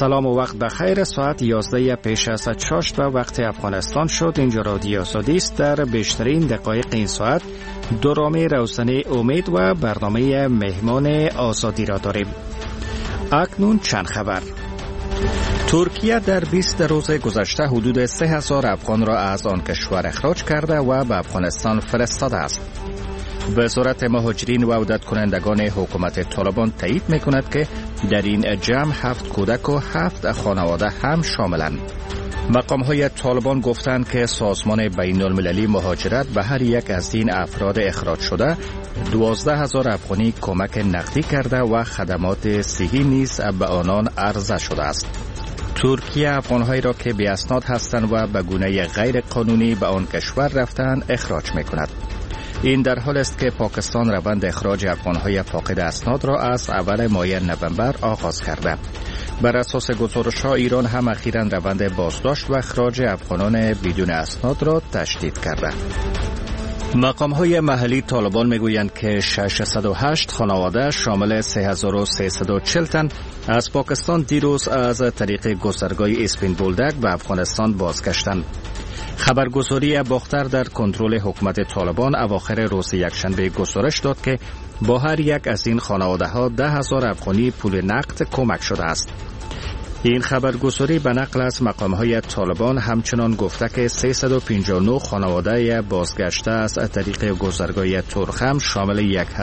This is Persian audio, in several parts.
سلام و وقت بخیر. ساعت 11 پیش از 6 وقت افغانستان شد. اینجا رادیو آزادی است. در بیشترین دقایق این ساعت دوران روزانه امید و برنامه مهمان آزادی را داریم. اکنون چند خبر. ترکیه در 20 روز گذشته حدود 3000 افغان را از آن کشور اخراج کرده و به افغانستان فرستاده است. وزارت مهاجرین و عودت کنندگان حکومت طالبان تایید می‌کند که در این جمع 7 کودک و 7 خانواده هم شاملند. مقام‌های طالبان گفتند که سازمان بین‌المللی مهاجرت به هر یک از این افراد اخراج شده 12000 افغانی کمک نقدی کرده و خدمات صحی نیز به آنان عرضه شده است. ترکیه افغان‌هایی را که بی اسناد هستند و به گونه غیر قانونی به آن کشور رفتند اخراج می‌کند. این در حال است که پاکستان روند اخراج افغان‌های فاقد اسناد را از اول ماه نوامبر آغاز کرده. بر اساس گزارش‌ها ایران هم اخیراً روند بازداشت و اخراج افغانان بدون اسناد را تشدید کرده. مقام‌های محلی طالبان میگویند که 608 خانواده شامل 3340 تن از پاکستان دیروز از طریق گذرگاه اسپین بولدک به افغانستان بازگشتند. خبرگزاری باختر در کنترل حکومت طالبان اواخر روز یکشنبه گزارش داد که با هر یک از این خانواده ها 10,000 افغانی پول نقد کمک شده است. این خبرگزاری به نقل از مقام‌های طالبان همچنان گفته که 359 خانواده بازگشته از طریق گذرگاه ترخم شامل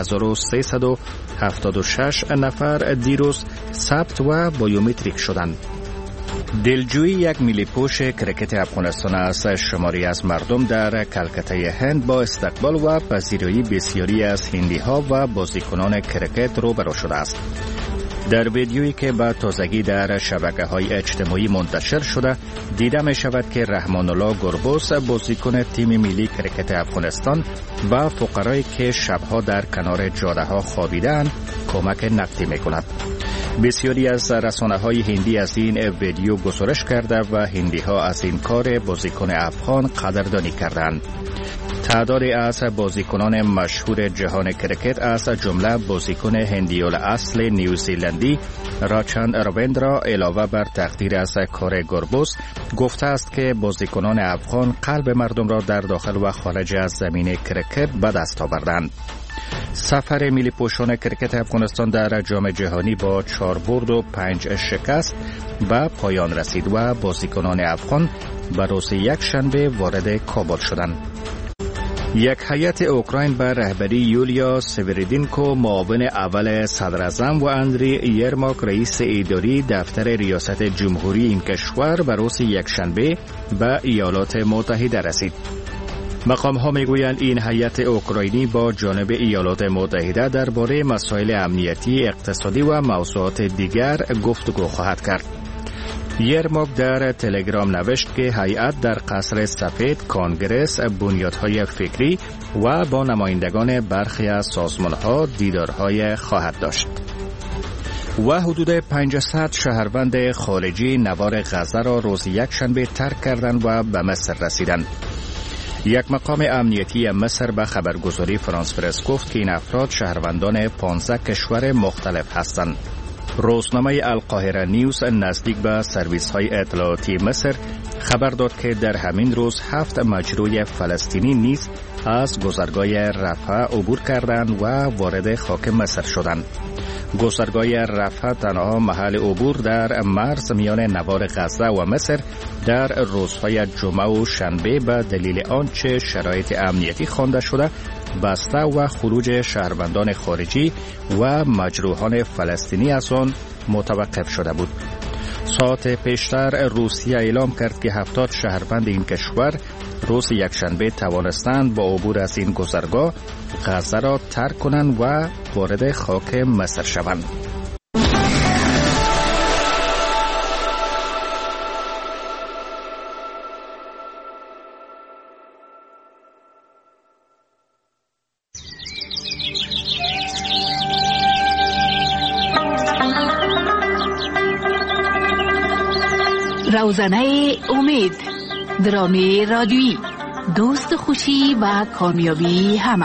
1376 نفر دیروز ثبت و بیومتریک شدند. دلجویی یک میلی‌پوش کرکت افغانستان از شماری از مردم در کلکته هند با استقبال و پذیرایی بسیاری از هندی‌ها و بازیکنان کرکت روبرو شده است. در ویدیویی که به تازگی در شبکه‌های اجتماعی منتشر شده دیده می شود که رحمان الله گربوس بازیکن تیم ملی کرکت افغانستان و فقرایی که شبها در کنار جاده‌ها خوابیده‌اند کمک نقدی می کند. بسیاری از رسانه‌های هندی از این ویدیو گزارش کرده و هندی‌ها از این کار بازیکن افغان قدردانی کردند. تعدادی از بازیکنان مشهور جهان کرکت از جمله بازیکن هندی الاصل نیوزیلندی راچان رویندرا علاوه بر تقدیر از کار گربوس گفته است که بازیکنان افغان قلب مردم را در داخل و خارج از زمین کرکت به دست آوردند. سفر ملی پوشان کرکت افغانستان در جام جهانی با 4 برد و 5 شکست به پایان رسید و بازیکنان افغان به روز یکشنبه وارد کابل شدند. یک هیئت اوکراین به رهبری یولیا سویردینکو معاون اول صدر اعظم و اندری یرماک رئیس اداری دفتر ریاست جمهوری این کشور به روز یکشنبه به ایالات متحده رسید. مقام‌ها میگویند این هیئت اوکراینی با جانب ایالات متحده درباره مسائل امنیتی، اقتصادی و موضوعات دیگر گفتگو خواهد کرد. یرماک در تلگرام نوشت که هیئت در قصر سفید، کنگره، بنیادهای فکری و با نمایندگان برخی از سازمان‌ها دیدارهای خواهد داشت. و حدود 500 شهروند خارجی نوار غزه را روز یکشنبه ترک کردند و به مصر رسیدند. یک مقام امنیتی مصر به خبرگزاری فرانس پرس گفت که این افراد شهروندان 15 کشور مختلف هستند. روزنامه القاهره نیوز نزدیک به سرویس‌های اطلاعاتی مصر خبر داد که در همین روز 7 مجروح فلسطینی نیز از گذرگاه رفح عبور کردند و وارد خاک مصر شدند. گذرگاه رفح تنها محل عبور در مرز میان نوار غزه و مصر در روزهای جمعه و شنبه به دلیل آنچه شرایط امنیتی خوانده شده بسته و خروج شهروندان خارجی و مجروحان فلسطینی از آن متوقف شده بود. ساعت پیشتر روسیه اعلام کرد که 70 شهروند این کشور روز یکشنبه توانستند با عبور از این گذرگاه غزه را ترک کنند و وارد خاک مصر شوند. روزنه امید، درامه رادیویی، دوست خوشی و کامیابی همه.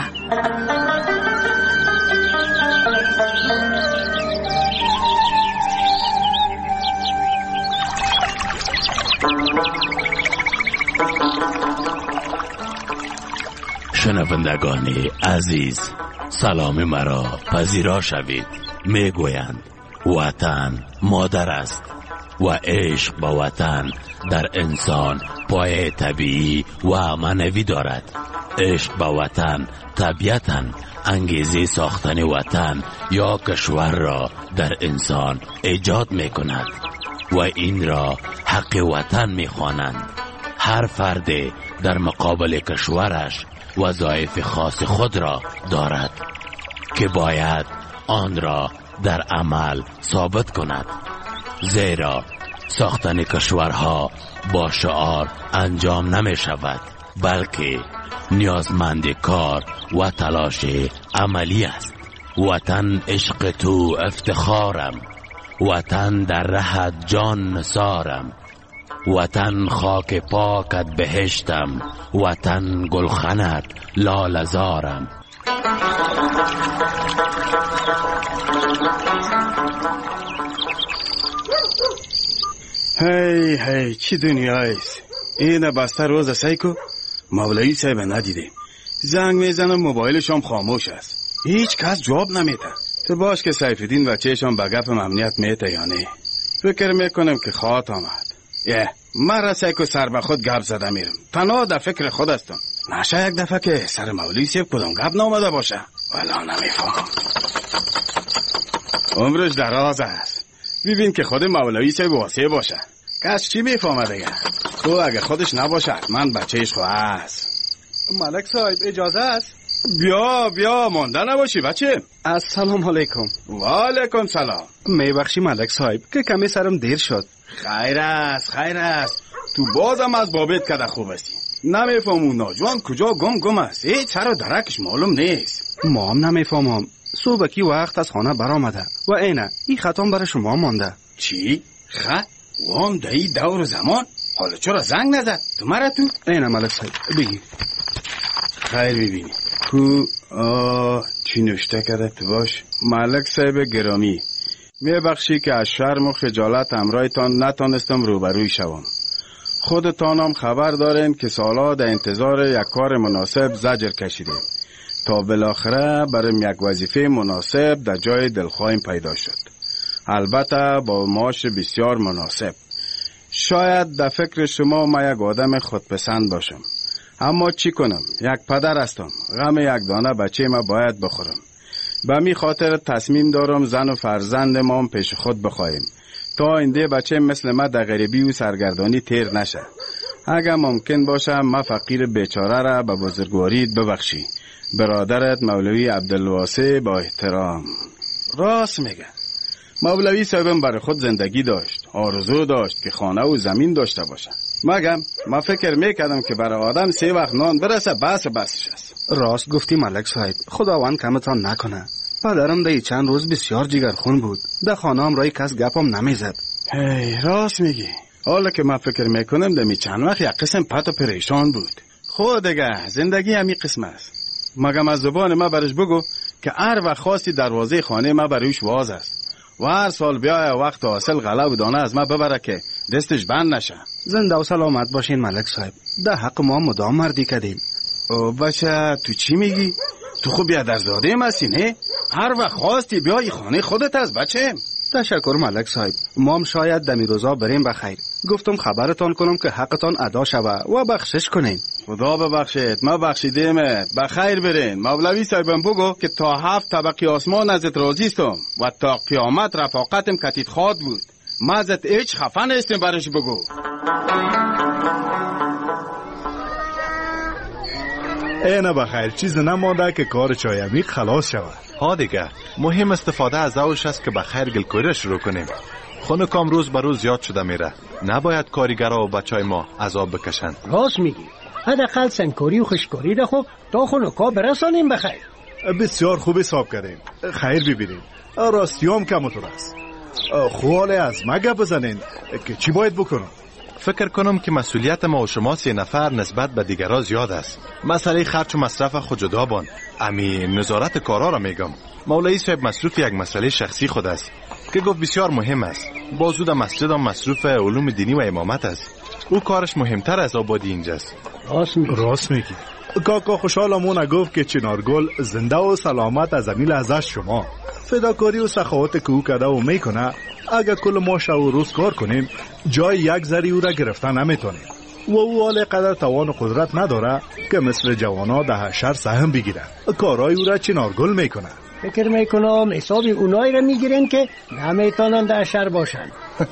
شنوندگان عزیز، سلام مرا پذیرا شوید. میگویند وطن مادر است و عشق به وطن در انسان پایه طبیعی و معنوی دارد. عشق به وطن طبیعتاً انگیزه ساختن وطن یا کشور را در انسان ایجاد می کند و این را حق وطن می خوانند. هر فرد در مقابل کشورش وظایف خاص خود را دارد که باید آن را در عمل ثابت کند، زیرا ساختن کشورها با شعار انجام نمی شود، بلکه نیازمند کار و تلاش عملی است. وطن عشق تو افتخارم، وطن در رهت جان نثارم، وطن خاک پاکت بهشتم، وطن گلخنت لاله‌زارم. هی هی چی دنیایست؟ این بسته روز سیکو مولوی صاحب ندیده. زنگ میزنم موبایلشم خاموش است، هیچ کس جواب نمیده. تو باش که سیفالدین و چهشم به گپم امنیت میته یا نه. فکر میکنم که خواهد آمد. مرا سیکو سر به خود گپ زده میرم، تنها در فکر خود هستم. نشه یک دفعه که سر مولوی صاحب کدام گپ نامده باشه. والا نمیفهم. عمرش دراز است. ببین که خود مولوی صاحب واسه باشه، کس چی میفهمه دیگه؟ تو اگه خودش نباشه من بچهش خو است. ملک صاحب اجازه است؟ بیا مانده نباشی بچه. السلام علیکم. و علیکم سلام. میبخشی ملک صاحب که کمی سرم دیر شد. خیر است. تو بازم از بابت کده خوب هستی. نمیفهم اون ناجوان کجا گم است. هیچ سر و درکش معلوم نیست. ما هم نمیفهمم. صبحکی وقت از خانه برآمده و اینه این خطام برای شما مانده. چی؟ خط؟ وام دایی دور زمان؟ حالا چرا زنگ نزد؟ تو مرا تو؟ اینه ملک صاحب بگی. خیر ببینی کو چی نوشته کرده تو باش؟ ملک صاحب گرامی، میبخشی که از شرم و خجالت همراهتان نتانستم روبروی شوم. خودتانم خبر دارین که سالها در انتظار یک کار مناسب زجر کشیدیم تا بالاخره برای یک وظیفه مناسب در جای دلخواهیم پیدا شد، البته با معاش بسیار مناسب. شاید در فکر شما ما یک آدم خودپسند باشم، اما چی کنم؟ یک پدر هستم، غم یک دانه بچه ما باید بخورم. به می خاطر تصمیم دارم زن و فرزند ما پیش خود بخواهیم تا آینده بچه مثل ما در غریبی و سرگردانی تیر نشه. اگر ممکن باشه ما فقیر بیچاره را به بزرگواری ببخشی. برادرت مولوی عبدالواسع با احترام. راست میگه. مولوی صاحبم برای خود زندگی داشت، آرزو داشت که خانه و زمین داشته باشه. ما فکر میکردم که برای آدم 3 وقت نان برسه بسش است. راست گفتی ملک صاحب، خداوند کمتان نکنه. پدرم در چند روز بسیار جگرخون بود، در خانه هم رای کس گپم نمیزد. راست میگی. حالا که من فکر میکنم دمی چند وقت یک قسم پت و پریشان بود. خود دیگه زندگی همین قسم است. مگم از زبان ما برش بگو که هر وقت خواستی دروازه خانه ما بروش واز است و هر سال بیای وقت حاصل غله و دانه از ما ببره که دستش بند نشه. زنده و سلامت باشین ملک صاحب، در حق ما مدام مردی کردیم. او بچه تو چی میگی؟ تو خوب بیادرزاده ایم هستی نه؟ هر وقت خواستی بیای خانه خودت از بچه. تشکر ملک صاحب، ما هم شاید دمی روزا بریم بخیر. گفتم خبرتان کنم که حقتان ادا شوه و بخشش کنین. خدا ببخشید، ما بخشیدیمت. بخیر برین. مولوی صاحبم بگو که تا 7 طبقه آسمان ازت راضی استم و تا قیامت رفاقتم کتیت خواد بود. ما ازت هیچ خفه نیستیم برش بگو. اینه بخیر، چیز نمانده که کار چای عمیق خلاص شود. ها دیگه مهم استفاده از اوش است که بخیر گلکوری شروع کنیم. خونه کام روز به روز زیاد شده میره، نباید کارگرها و بچای ما عذاب بکشن. راست میگی، حداقل سنگکاری و خشکاری ده خوب تا خونه کا برسانیم بخیر. بسیار خوب حساب کردیم. خیر ببینیم، راستیام کمتر است. خواله از ما گپ بزنین که چی باید بکنم. فکر کنم که مسئولیت ما و شما 3 نفر نسبت به دیگرها زیاد است. مسئله خرج و مصرف خود جدا بان. امی نظارت کارا را میگم. مولوی صاحب مصروف یک مسئله شخصی خود است که گفت بسیار مهم است. بازود مسجد هم مصروف علوم دینی و امامت است. او کارش مهمتر از آبادی اینجاست. راست میگی. کاکا خوشحالمون گفت که چنارگل زنده و سلامت از این لحظه است. شما فداکاری و سخاوت که او کرده و میکنه، اگر کل ما شب و روز کار کنیم جای یک ذره او را گرفتن نمیتونیم و او حال قدر توان و قدرت نداره که مثل جوانا ده شهر سهم بگیره. کارای او را چنارگل میکنه. فکر میکنم حساب اونایی را میگیرین که نمیتونن در شهر باشن.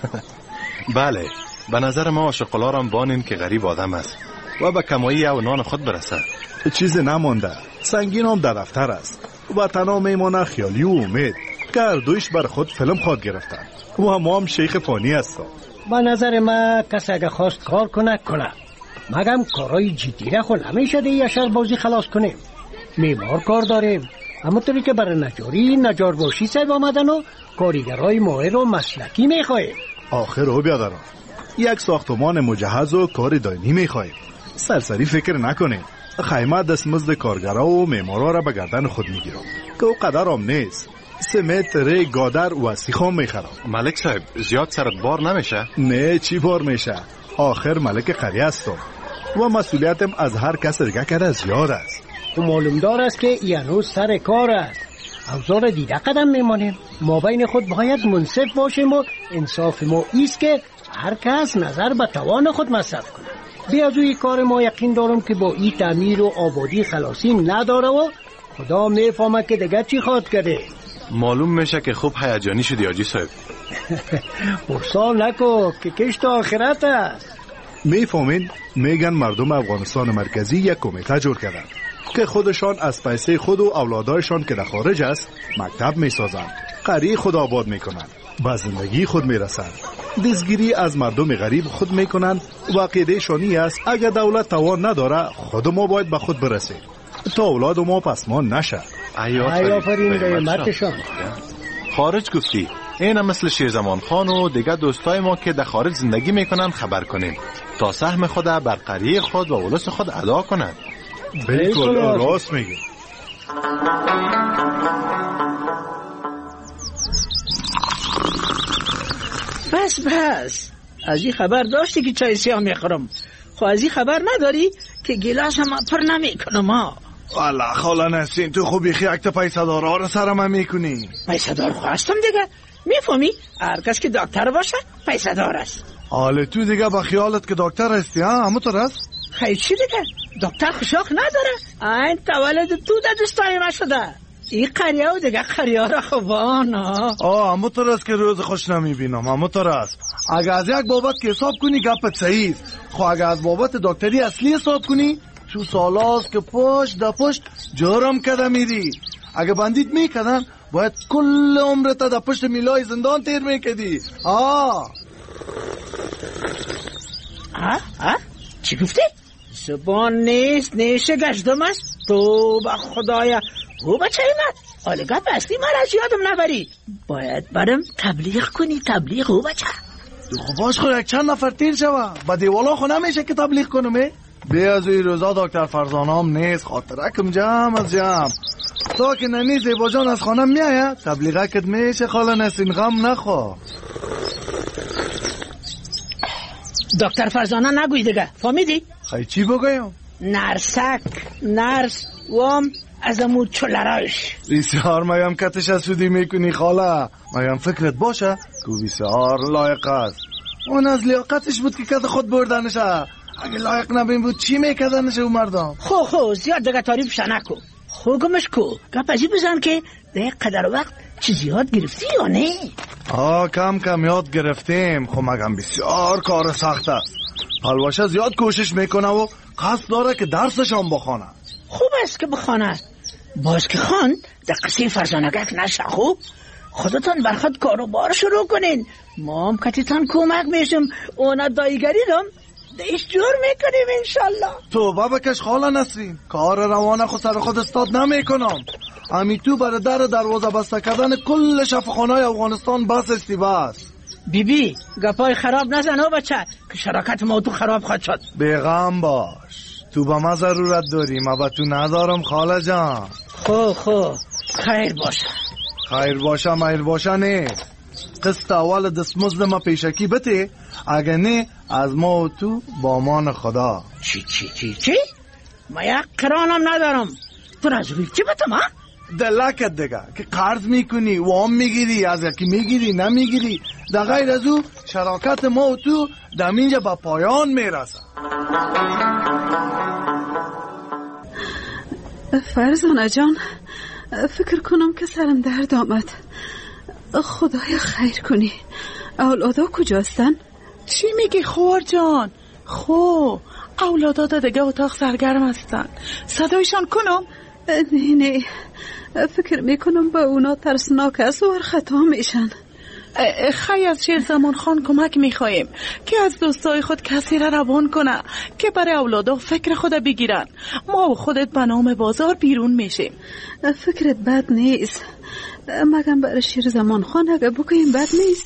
بله، به نظر ما عاشق‌الارم بانین که غریب آدم است و به کمایی او نان خود برسه. چیز نمانده، سنگین هم در دفتر است و تنها میمانه خیالی و امید که هر دویش بر خود فیلم خواد گرفتن و هم شیخ فانی هستم. به نظر من کسی اگه خواست کار کنه مگم کارای جدی را خود نمیشه دیگه شهر بازی خلاص کنیم. معمار کار داریم، همونطوری که برای نجاری نجار باشی سیب آمدن و کارگرای ماهر و مسلکی میخواهیم. آخر او بیادرم یک ساختمان مجهز و کار دائمی میخواهیم. سرسری فکر نکنیم. خیمه دستمزد کارگرا و معمارا را به گردن خود میگیرم که او قدر هم نیست. سمت، ری، گادر و سیخام میخرم. ملک صاحب زیاد سرت بار نمیشه؟ نه، چی بار میشه؟ آخر ملک قریه هستم و مسئولیتم از هر کس رگه کرده زیاد است. و معلوم دار است که یعنوز سر کار است. اوزار دیده قدم میمانیم. ما بین خود باید منصف باشیم و انصاف ما ایست که هر کس نظر به توان خود مصرف کنه. بی از اوی کار ما یقین دارم که با این تعمیر و آبادی خلاصی نداره و خدا میفهمه که دیگه چی خواد کرده. معلوم میشه که خوب هیجانی شدی حاجی صاحب. برسال نکو که کشت آخرت است. میفهمین میگن مردم افغانستان مرکزی یک کمیته جور کردن که خودشان از پیسه خود و اولادایشان که در خارج است مکتب میسازن، قریه خود آباد میکنن، به زندگی خود میرسن، دزگیری از مردم غریب خود میکنن و عقیده شانی است اگر دولت توان نداره خود ما باید به خود برسیم تا اولاد ما پسمان نشه. آفرین قیمتشان. خارج گفتی این هم مثل شیرزمان خان و دیگه دوستای ما که در خارج زندگی میکنن خبر کنیم تا سهم خود بر قریه خود و اولاد خود ادا کنن. بالکل راست میگی. بس از این خبر داشتی که چای سیاه میخورم؟ خب از این خبر نداری که گلاس هم پر نمیکنم ها؟ والا خاله نسرین تو خوبی یک تا پیسه دارا رو سرم میکنی. پیسه دار خواستم دیگه، میفهمی؟ هر کس که دکتر باشه پیسه دار است. حالا تو دیگه با خیالت که دکتر هستی ها؟ همونطور است؟ خیلی چی دیگه؟ دکتر خوشاخ نداره. این تولد تو در دوستای ما شده. این قریه و دیگه قریه را خوبان ها. همونطور است که روز خوش نمیبینم. همونطور است. اگه از یک بابت که حساب کنی گپت صحیح است. خب اگه از بابت دکتری اصلی حساب کنی شو سالاست که پشت دا پشت جرم کده میری. اگه بندیت میکدن باید کل عمرت دا پشت میلای زندان تیر میکدی. چی گفتی؟ زبان نیست نیشه گشتم است. تو با خدایا او بچه ایمد حالا گپ اصلی من از یادم نبری. باید برم تبلیغ کنی. تبلیغ او بچه خب باش خود یک چند نفر تیر شوه با دیوالا خود نمیشه که تبلیغ کنم. بی از اوی روزا دکتر فرزانه هم نیست. خاطرکم جمع از جمع تا که ننی زیبا جان از خانم میاید تبلیغه کد میشه. خاله نسین غم نخوا. دکتر فرزانه نگوی دیگه، فهمیدی؟ خیلی چی بگویم؟ نرس وام از امو چلراش. بسیار مگم کتش اسودی میکنی خاله. مگم فکرت باشه که بسیار لایق است. اون از لیاقتش بود که کت خود بردنشه. اگه لایق نبین بود چی میکدنشه او مردم؟ خو زیاد دیگه تعریف نکو. گمش کو گپ ازی بزن که ده قدر وقت چیزی یاد گرفتی یا نه؟ کم یاد گرفتیم. خب مگم بسیار کار سخت است. حلواشه زیاد کوشش میکنه و قصد داره که درسش هم بخونه. خوب است که بخونه. باز که خان در قصه فرزانگک نشه. خوب خودتان برخود کاروبار شروع کنین. ما هم کتیتان کمک میشم. اونا دایگری دم دیش جور میکنیم انشالله. تو بکش خاله نسرین. کار روانه خود سر خود استاد نمیکنم. امی تو برای دروازه بسته کردن کل شفاخانه‌های افغانستان بس استی بس. بی گپای خراب نزن ها بچه که شراکت ما تو خراب خواهد شد. بیغم باش. تو با ما ضرورت داری. ما با تو ندارم خاله جان. خو خیر باشه میر باشه نیست. قسط اول دستمزد ما پیشکی بده. اگه نه از ما و تو با امان خدا. چی؟ ما یک قرانم ندارم. تو از روی چی بتم ها؟ دلکت دیگه که قرض میکنی وام میگیری از یکی میگیری نمیگیری. در غیر از او شراکت ما و تو دمینجا با پایان میرسه. فرزانه جان، فکر کنم که سرم درد آمد. خدایا خیر کنی. اولادا کجاستن؟ چی میگی خور جان؟ خو اولادا دیگه اتاق سرگرم هستن. صدایشان کنم؟ نه فکر میکنم با اونا ترسناک است و خطا میشن. خیلی از شیرزمان خان کمک میخوایم که از دوستای خود کسی را روان کنه که برای اولادا فکر خود بگیرن. ما و خودت به نام بازار بیرون میشیم. فکرت بد نیست، مگم برای شیرزمان خان اگه بکنیم بد نیست.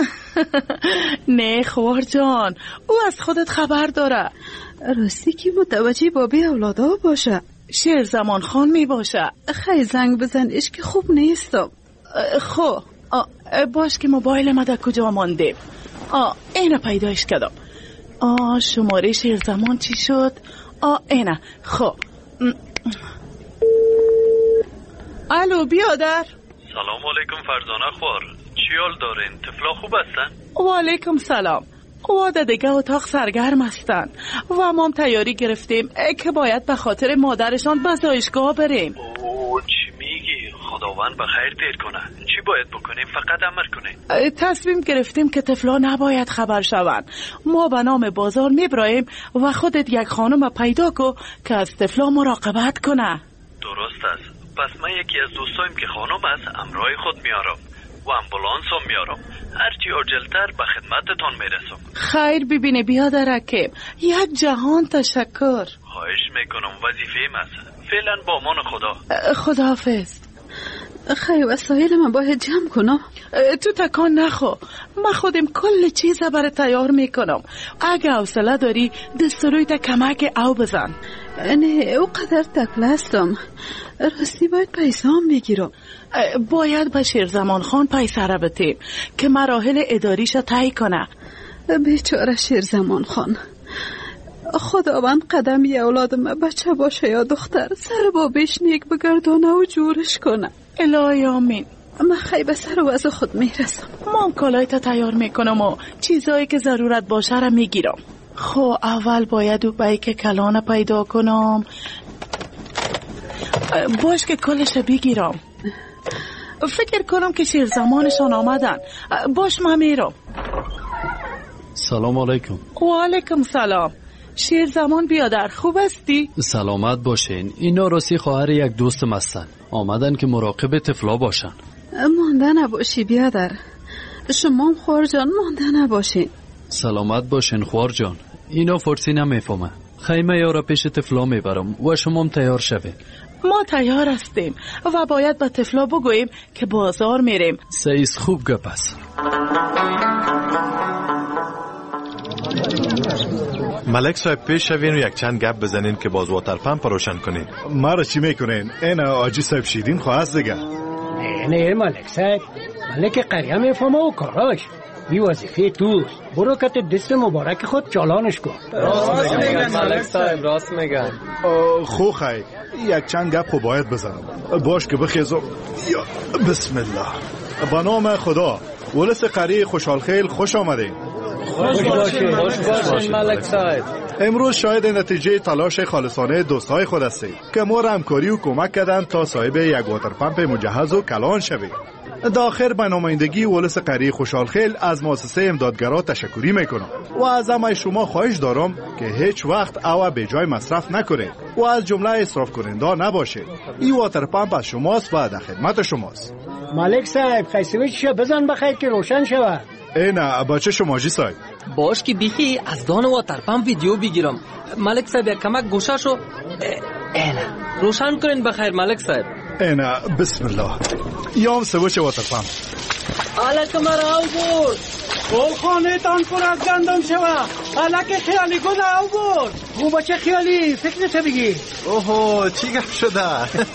نه خوار جان، او از خودت خبر داره. راستی که متوجه بابی اولادا باشه. شیرزمان خان می باشه. خیلی زنگ بزنیش که خوب نیستم. خو باش که موبایل ما در کجا مانده؟ اینه پیدایش کردم. شماره شیرزمان چی شد؟ اینه. خو الو بیادر. سلام علیکم فرزانه خوار، چی حال دارین؟ طفلا خوب هستن؟ و علیکم سلام. واده دیگه اتاق سرگرم هستن و ما هم تیاری گرفتیم که باید به خاطر مادرشان به زایشگاه بریم. چی میگی؟ خداوند به خیر تیر کنه. چی باید بکنیم؟ فقط امر کنیم. تصمیم گرفتیم که طفلا نباید خبر شوند. ما به نام بازار میبراییم و خودت یک خانم پیدا کو که از طفلا مراقبت کنه. درست است. پس من یکی از دوستایم که خانم است همراه خود میارم و امبولانس هم میارم. هرچی عاجلتر به خدمتتان میرسم. خیر ببینه بیادر حکیم، یک جهان تشکر. خواهش میکنم، وظیفه‌ام است. فعلا با امان خدا. خداحافظ. خیلی وسایل من باید جمع کنم. تو تکان نخو، من خودم کل چیز برای تیار میکنم. اگه حوصله داری دستوروی تا کمک او بزن. نه او قدر تکل هستم، راستی باید پیسام بگیرم. باید به شیرزمان خان پیسه را بتیم که مراحل اداریش طی کنه. بیچاره شیرزمان خان، خداوند قدم یه اولادم بچه باشه یا دختر سر بابش نیک بگردانه و جورش کنه. الهی آمین. من خیلی به سر وضع خود میرسم. من کالای تا تیار میکنم و چیزایی که ضرورت باشه را میگیرم. خو اول باید او بیک کلانه پیدا کنم. باش که کلش بگیرم. فکر کنم که شیرزمانشان آمدن. باش من میرم. سلام علیکم. و علیکم سلام. شیرزمان بیادر خوب هستی؟ سلامت باشین. اینا راستی خواهر یک دوستم هستن، آمدن که مراقب طفلا باشن. مانده نباشی بیادر. شما هم خوار جان مانده نباشین. سلامت باشین خوار جان. اینا فارسی نمیفهمه. خیمه یارا پیش طفلا میبرم و شما هم تیار شوید. ما تیار هستیم و باید به طفلا بگوییم که بازار میریم. سیز خوب گپ است. ملک صاحب پیش شوین و یک چند گپ بزنین که باز واتر پمپ روشن کنین. مرا چی میکنین؟ این آجی صاحب شیرین خواهست دیگه. نه ملک صاحب، ملک قریه میفهمه و کاراش بی وظیفه توست. برو کت دست مبارک خود چالانش کن. راست میگن ملک صاحب، راست میگن. خو خیر یک چند گپ خو باید بزنم. باش که بخیزم. یا بسم الله. با نام خدا. ولس قریه خوشحال خیل خوش آمدین. خوش باشین ملک صاحب. امروز شاید نتیجه تلاش خالصانه دوستای خود هستید که ما را همکاری و کمک کردن تا صاحب یک واتر پمپ مجهز و کلان شویم. داخل به نمایندگی ولس قریه خوشحال خیل از مؤسسه امدادگرا تشکری میکنم و از همه شما خواهش دارم که هیچ وقت او به جای مصرف نکنید و از جمله اسراف کننده نباشید. این واتر پمپ از شماست و در خدمت شماست. ملک صاحب خیسویچ بزن بخیر که روشن شود. نه بچه شما جی صاحب. باش که بیخی از دان واتر پمپ ویدیو بگیرم. ملک صاحب یک کمک گوشه شو. اینا روشن کنین بخیر ملک صاحب. اینا بسم الله. یام سوچه واتر پمپ. الک مرا او بود. گل خانه تان پر از گندم شود. الک خیالی گل او بود. او بچه خیالی فکرت بگی. اوه چی گپ شده؟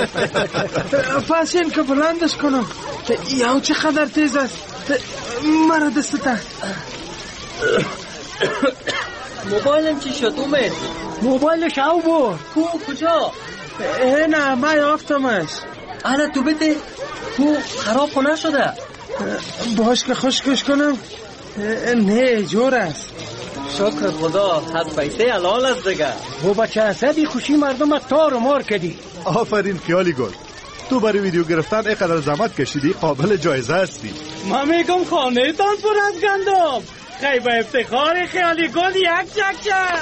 پس این که بلندش کنم. یا چقدر تیز است. مرا دستتا. موبایلم چی شد اومد؟ موبایلش او برد. کجا؟ نه من یافتمش. حالا تو بده خراب خونه شده. باش که خشکش کنم. نه جور است. شکر خدا از پیسه حلال است دیگه. و بچه اسدی خوشی مردم تار و مار کردی. آفرین خیالی گل. تو برای ویدیو گرفتن اینقدر زحمت کشیدی، قابل جایزه هستی. من میگم خانه تان پر از گندم. خیلی به افتخار خیالی گل یک چک.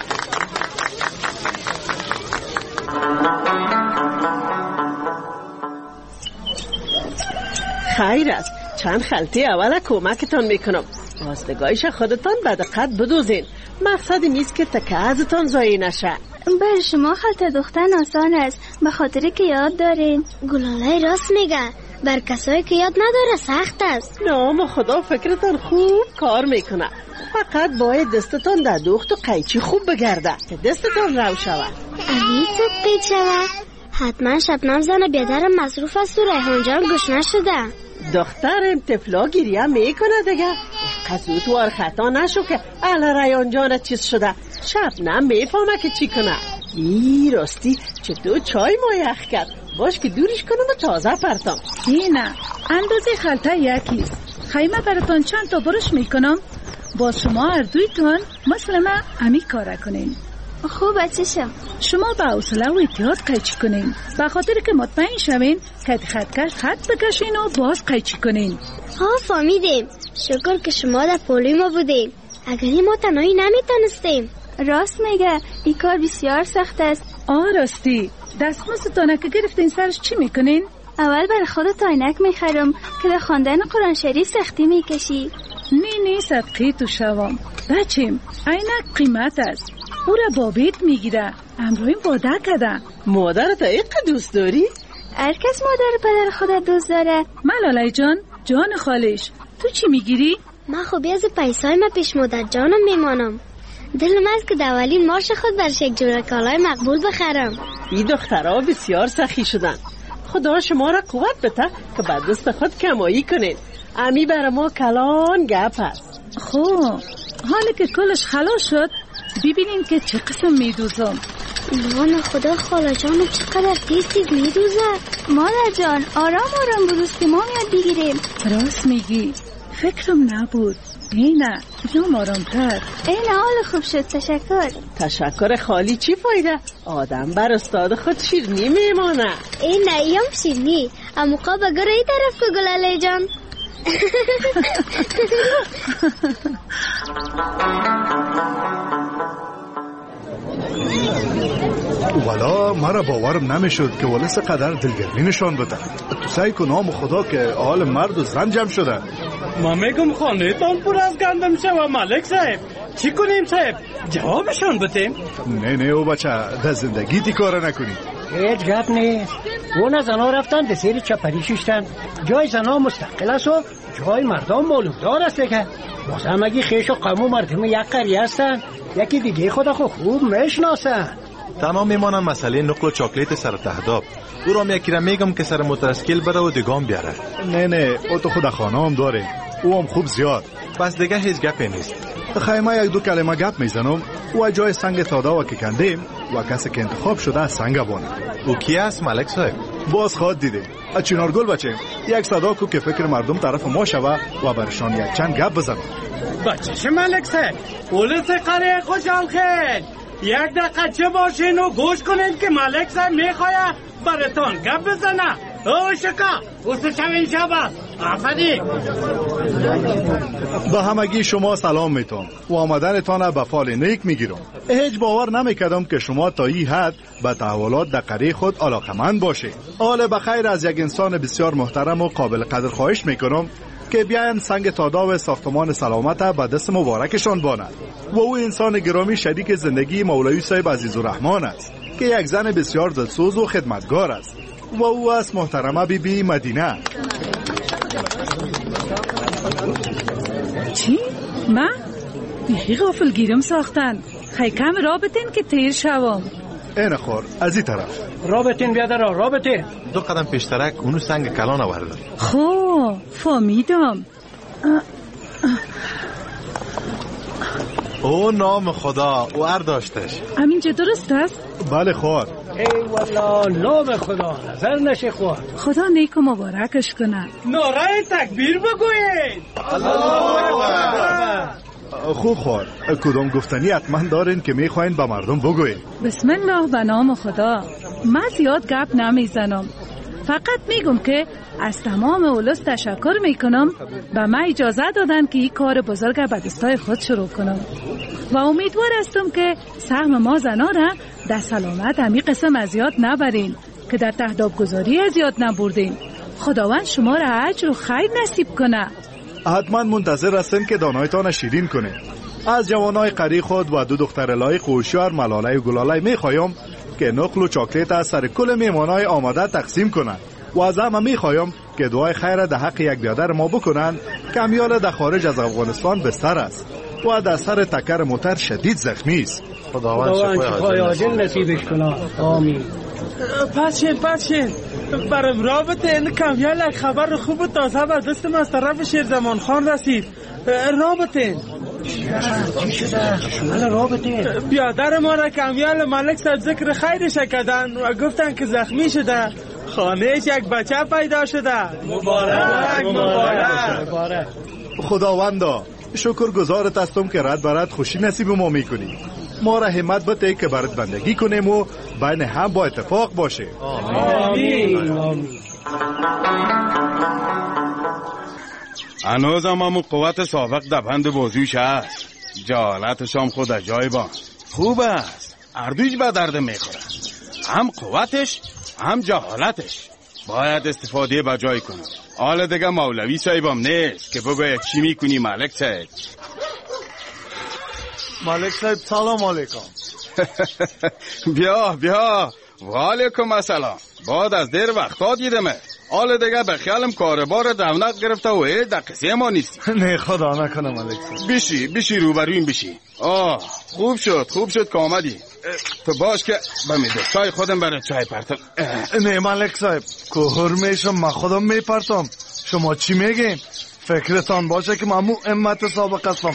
خیر است. چند خلطه اول کمکتان میکنم. راستگاهیش خودتان به دقت بدوزین. مقصد نیست که تکه ازتان ضایع نشه. بر شما خلطه دوختن آسان است، به خاطری که یاد دارین. گلاله راست میگه، بر کسایی که یاد نداره سخت است. نام خدا فکرتان خوب کار میکنه. فقط باید دستتان در دوخت و قیچی خوب بگرده که دستتان رو شود. اویزت قیچ شود. حتما شبنم زن بیادر مصروف است و ریحان جان گوش نشده. دخترم طفلا گریه میکنه دیگه. قصوت وار خطا نشو که اهل ریان جان چیز شده. شبنم میفهمه که چی کنه. ای راستی چطور چای ما یخ کرد. باش که دورش کنم و تازه پرتم. نه اندازه خلطه یکیست. خیمه براتان چند تا برش میکنم. با شما هر دویتان مثل من امی کاره کنین. خوب چشم. شما با حوصله و احتیاط قیچی کنین، به خاطر که مطمئن شوین که خطکش خط بکشین و باز قیچی کنین. فهمیدیم. شکر که شما در پولوی ما بودین. اگری ما تنهایی نمیتونستیم. راست میگه، این کار بسیار سخت است. راستی دستمزدتان که گرفتین سرش چی میکنین؟ اول برای خودت عینک میخرم که در خواندن قرآن شریف سختی میکشی. نه صدقی تو شوام بچیم، عینک قیمت است. او را بابیت میگیره. امروین باده کده. مادرت ایقه دوست داری؟ هر کس مادر پدر خودت دوست داره. ملالای جان خالش تو چی میگیری؟ من خوبی از پیسای ما پیش مادر جانم میمانم. دلم است که دوالین مارش خود برش یک جوره کالای مقبول بخرم. این دخترها بسیار سخی شدن. خدا شما را قوت بده که بعد دست خود کمایی کنید. امی برای ما کلان گپ هست. حالا که کلش خلاص شد ببینین که چه قسم میدوزم. نه خدا خاله جانم چقدر تیز میدوزه. مادر جان آرام بروز که ما میاد بگیریم. راست میگی، فکرم نبود. نه بیام آرامتر. حال خوب شد. تشکر خالی چی فایده؟ آدم بر استاد خود شیرنی میمانه. نه ایم شیرنی اموقا بگر ای طرف که گلاله جان. والا مرا باورم نمیشد که ولس قدر دلگرمی نشان بده. تو سعی کن نام خدا که حال مرد و زن جمع شده. ما میگم خانه تان پر از گندم شوه ملک صاحب. چی کنیم صاحب؟ جوابشان بتیم؟ نه او بچه در زندگی تی کار نکنی. هیچ گپ نیست. اون زنها رفتن به سیر چپری ششتن. جای زنها مستقل است و جای مردم مالودار است که بازم اگه خیش و قوم و مردم یک قریه هستن یکی دیگه خدا خوب میشناسن. تنها میمانم مسئله نقل و چاکلیت سر تهداب. او را یکی را میگم که سر موترسکل بره و دیگام بیاره. نه او تو خود خانه هم داره. او هم خوب زیاد. بس دیگه هیچ گپی نیست. خیمه یک دو کلمه گپ میزنم و جای سنگ تاداوا که کندیم و کسی که انتخاب شده از سنگ بانه. او کی است ملک صاحب؟ باز خواد دیده. چنارگل بچه یک صدا کو که فکر مردم طرف ما شوه و برشان یک چند گپ بزنم. بچهش ملک صاحب پولیس قریه خوشحال خیل. یک دقیقه چه باشین و گوش کنین که ملک صاحب میخواه براتان گپ بزنه. او شکا اوست شوین شبه آفرین. به همگی شما سلام میتونم و آمدنتان به فال نیک میگیرم. هیچ باور نمیکردم که شما تا این حد به تحولات در قریه خود علاقمند باشه. حال بخیر از یک انسان بسیار محترم و قابل قدر خواهش میکنم که بیاین سنگ تادا و ساختمان سلامت به دست مبارکشان باند. و او انسان گرامی شریک زندگی مولوی صاحب عزیزالرحمن است که یک زن بسیار دلسوز و خدمتگار است و او است محترمه بیبی مدینه. چی؟ من؟ بیخی غافل گیرم ساختن. خیلی کم رابطین که تیر شوام. این خور از این طرف رابطین بیادر رابطین. دو قدم پیشترک اونو سنگ کلان آورده. فهمیدم. او نام خدا ور داشتش. همینجا درست است؟ بله خواهر. ای والا نام خدا نظر نشه خواهر. خدا نیک و مبارکش کنه. نعره تکبیر بگوید. خوب خواهر، کدام گفتنی حتما دارین که میخواین به مردم بگوین؟ بسم الله به نام خدا. من زیاد گپ نمیزنم، فقط میگم که از تمام اولوس تشکر میکنم به من اجازه دادن که این کار بزرگ به دستای خود شروع کنم و امیدوار هستم که سهم ما زنا را در سلامت همی قسم از یاد نبرین که در تهداب گذاری از یاد نبردین. خداوند شما را اجر و خیر نصیب کنه. حتما منتظر هستیم که دانایتان شیرین کنه. از جوانای قری خود و 2 دختر لایق و هوشیار ملاله و گلاله میخوایم که نقل و چاکلیت از سر کل میمانای آماده تقسیم کنند و از همه میخوایم که دعای خیر در حق یک بیادر ما بکنند که امیال در خارج از افغانستان بستر است و در سر تکر موتر شدید زخمی است. خداوند شفای عاجل نصیبش کنه. آمین. پچین برام رابطه این کامیال یک خبر خوب و تازه به دستم از طرف شیرزمان خان رسید. رابطه چی شده؟ رابطه بیادر ما را کامیال ملک صاحب ذکر خیرش کردن و گفتن که زخمی شده، خانهش یک بچه پیدا شده. مبارک. خداوندا شکر گزارت هستم که رد برد خوشی نصیب ما میکنی. ما را همت بده که برات بندگی کنیم و بین هم با اتفاق باشه. آمین. هنوز هم همون قوت سابق در بند بازوش هست. جهالتش هم خود از جای با خوب است. اردویج به درد میخوره، هم قوتش هم جهالتش. باید استفاده به جای کنم. حالا دیگه مولوی صاحبم نیست که بگوید چی میکنی ملک صاحب. ملک صاحب سلام علیکم. بیا و علیکم السلام. بعد از دیر وقتا دیدمه. حالا دیگه به خیالم کاربار دونق گرفته و در قصه ما نیستی. نه خدا نکنه ملک صاحب. بشی روبرویم بشی. خوب شد که آمدی. تو باش که به میدستای خودم برای چای پرتم. نه ملک صاحب کهر میشم، من خودم میپرتم. شما چی میگین؟ فکرتان باشه که من امت سابق هستم.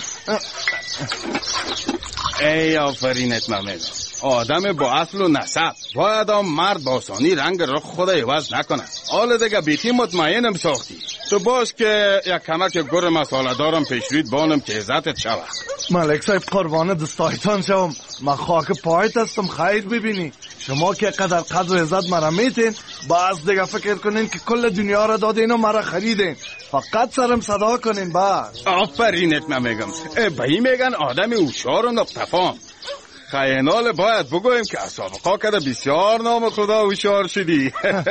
ای آفرینت ممنون. آدم با اصل و نسب باید مرد با آسانی رنگ رخ خود عوض نکنه. حالا دیگه بیخی مطمئنم ساختی. تو باش که یک کمک گر مساله دارم پیشرویت بانم که عزتت شوه. ملک صاحب قربان دستایتان شوم. من خاک پایت هستم. خیر ببینی شما که قدر قدر و عزت مرا میتین، باز دیگه فکر کنین که کل دنیا را دادین و مرا خریدین. فقط سرم صدا کنین باز. آفرینت نمیگم. بایی میگن آدم هوشیار و نقطفام. خیانال باید بگویم که از سابقا کده بسیار نام خدا هوشیار شدی.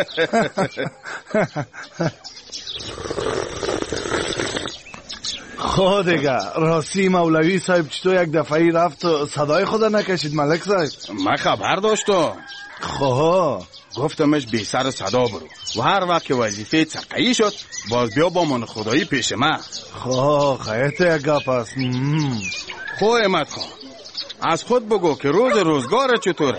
خود دیگه راستی مولوی صاحب چطور یک دفعی رفت و صدای خدا نکشید ملک صاحب؟ من خبر داشتم. گفتمش بی سر صدا برو و هر وقت که وظیفه چقایی شد باز بیا با من خدایی پیش من. خیلی یک گپ است. امت خان از خود بگو که روزگار چطوره؟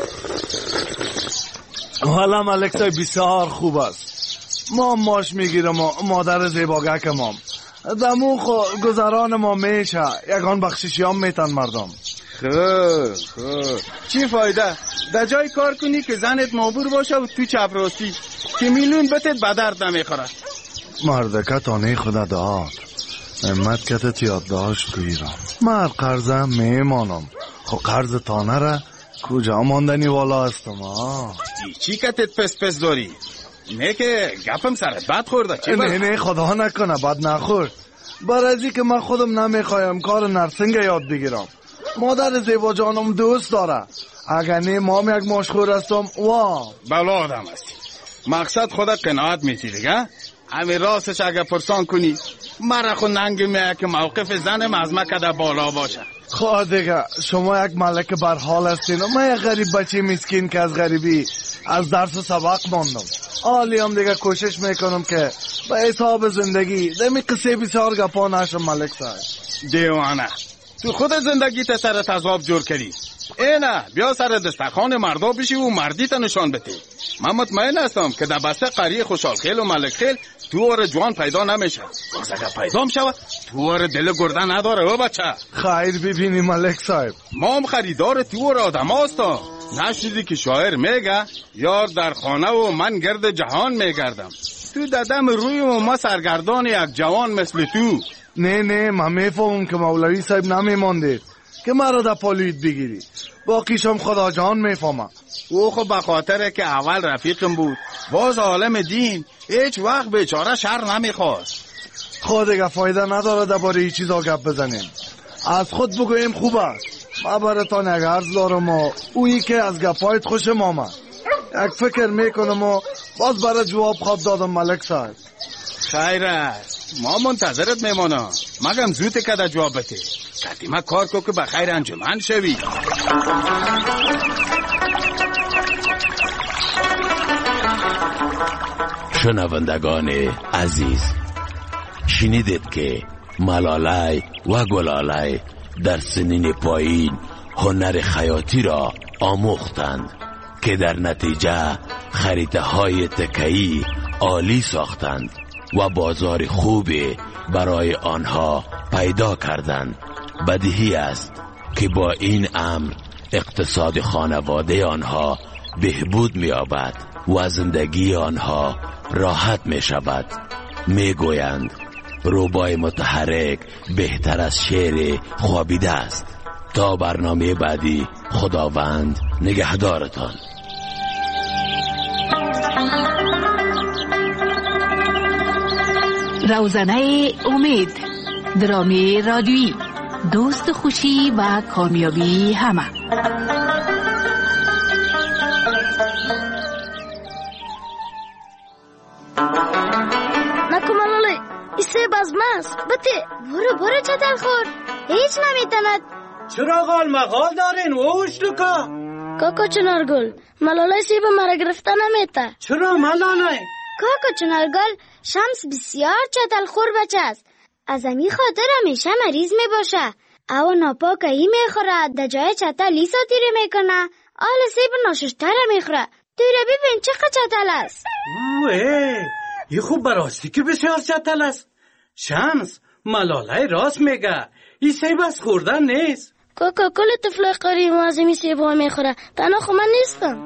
والا ملک صاحب بسیار خوب است. ما ماش میگیرم و مادر زیباگک مام دمو گذران ما میشه. یکان بخششی هم میتن مردم. خوب چی فایده؟ در جای کار کنی که زنت مابور باشه و تو چپراستی که میلیون بتت به درد نمیخوره. مردکه تانه خدا داد امت کتت یادداشت گیرم. من قرضم میمانم. قرض تانه را کجا ماندنی والا هستم. چی کتت پس داری؟ نه که گپم سرت بد خورده. نه خدا نکنه بد نخورد. برازی که من خودم نمیخوایم کار نرسنگ یاد بگیرم. مادر زیبا جانم دوست داره. اگر نه مام یک مشغول هستم. بلا آدم هستی. مقصد خدا قناعت میتی دیگه. همین راستش اگر پرسان کنی مرا خود ننگ میه که موقف زنم از مکده بالا باشه. خود دیگه شما یک ملک برحال هستین و من یک غریب بچه مسکین که از غریبی از درس و سبق ماندم. حالی هم دیگه کوشش میکنم که به حساب زندگی دمی قصه بسیار گپا نشم ملک صاحب. دیوانه تو خود زندگی تا سر تضاب جور کردی. اینه بیا سر دسترخوان مردا بشی و مردی تا نشان بده. من مطمئن هستم که در بسته قریه خوشحال خیل و ملک خیل تو اور جوان پیدا نمیشه. باز اگر پیدا میشه تو اور دل گرده نداره و بچه. خیر ببینی ملک صاحب، ما هم خریدار تو اور آدم هستم. نشدی که شاعر میگه یار در خانه و من گرد جهان میگردم. تو ددم روی و ما سرگردان یک جوان مثل تو. نه من میفهمم که مولوی صاحب نمیمانده که مرا در پالویت بگیری. باقیشم خدا جان میفهمم. او خب بخاطره که اول رفیقم بود، باز عالم دین هیچ وقت بیچاره شر نمیخواست. خود دیگه فایده نداره درباره این چیزا گپ بزنیم. از خود بگویم خوب است. ما براتان یک عرض دارم و اویی که از گپایت خوشم آمد. یک فکر میکنم و باز برای جواب خواب دادم ملک صاحب. خیر است، ما منتظرت میمانم. مگم زوده که در جواب بده. قدیمه کار کو که بخیر انجمن شوی. شنوندگان عزیز، شنیدید که ملالای و گلالای در سنین پایین هنر خیاطی را آموختند که در نتیجه خریده های تکه‌ای عالی ساختند و بازار خوبی برای آنها پیدا کردند. بدیهی است که با این امر اقتصاد خانواده آنها بهبود می‌یابد و زندگی آنها راحت می‌شود. می‌گویند روبای متحرک بهتر از شعر خوابیده است. تا برنامه بعدی، خداوند نگهدارتان. روزنه امید، درامی رادیویی، دوست خوشی و کامیابی همه. نکو ملاله ایسه بازماست بطه برو چطر خور هیچ نمیتند. چرا غال مغال دارین ووش لکا؟ کاکا چنارگل ملاله سیب مرا گرفته نمیته. چرا ملاله؟ کاکا چنارگل شمس بسیار چتل خور بچه است. از امی خاطر همیشه مریض می باشه. او ناپاکه ای میخوره در جای چتل لیسا تیره میکنه. آل سیب ناششتره میخوره. تیره ببین چقدر چتل است. ای خوب براستی که بسیار چتل است. شمس ملاله راست میگه. این سیب از خوردن نیست. کاکا کل طفل قریب از امی سیب ها میخوره. تنها خو من نیستم.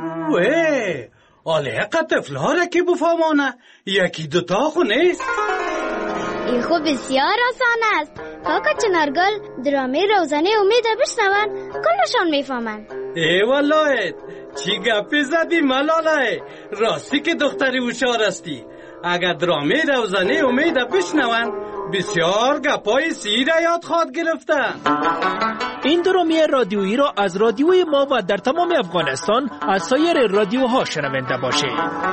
آله اقا طفل ها را که بفهمانه یکی دوتا خو نیست. این خو بسیار آسان است. کاکا چنارگل درامه روزنه امید بشنون کلشان میفهمن. ای والله چی گپی زدی ملاله؟ راستی که دختری هوشیار استی. اگر درامه روزنه امید بشنون بسیار گپای سیر یاد خواد گرفتن. این درامی رادیویی را از رادیوی ما و در تمام افغانستان از سایر رادیوها شنونده باشید.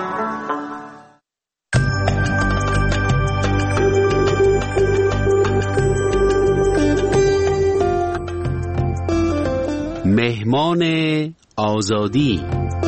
مهمان آزادی.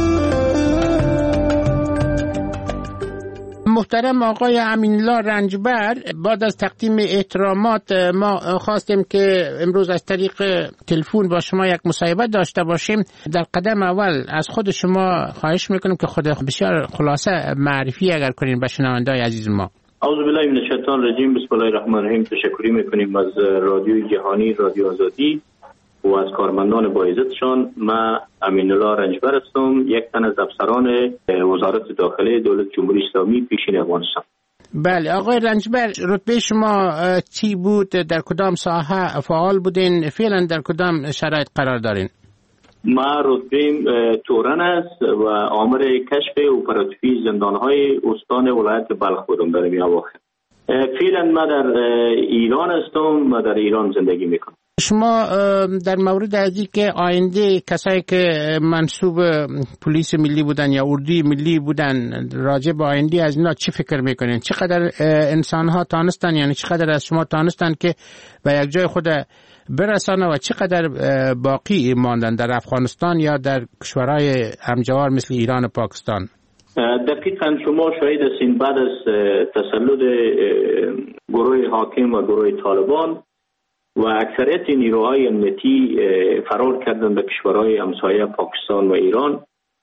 محترم آقای امین‌الله رنجبر، بعد از تقدیم احترامات ما خواستیم که امروز از طریق تلفن با شما یک مصاحبه داشته باشیم. در قدم اول از خود شما خواهش میکنیم که خود بسیار خلاصه معرفی اگر کنین به شنونده‌های عزیز ما. اعوذ بالله من الشیطان الرجیم، بسم الله الرحمن الرحیم. تشکری میکنیم از رادیوی جهانی رادیو آزادی و از کارمندان با عزتشان. من امین‌الله رنجبر هستم، یک تن از افسران وزارت داخله دولت جمهوری اسلامی پیشین افغانستان. بله آقای رنجبر، رتبه شما چی بود؟ در کدام ساحه فعال بودین؟ فعلا در کدام شرایط قرار دارین؟ ما رتبه‌ام تورن است و آمر کشف اپراتیوی زندان‌های استان ولایت بلخ بودم در این اواخر. فعلا ما در ایران هستم و در ایران زندگی میکنم. شما در مورد ازی که آینده کسایی که منصوب پلیس ملی بودن یا اردوی ملی بودن راجع به آینده از اینا چی فکر میکنین؟ چقدر انسان ها تانستن، یعنی چقدر از شما تانستن که به یک جای خود برسانه و چقدر باقی ماندن در افغانستان یا در کشورهای همجوار مثل ایران و پاکستان؟ دقیقاً شما شاهد هستین بعد از تسلط گروه حاکم و گروه طالبان و اکثریت نیروهای امنیتی فرار کردن به کشورهای همسایه پاکستان و ایران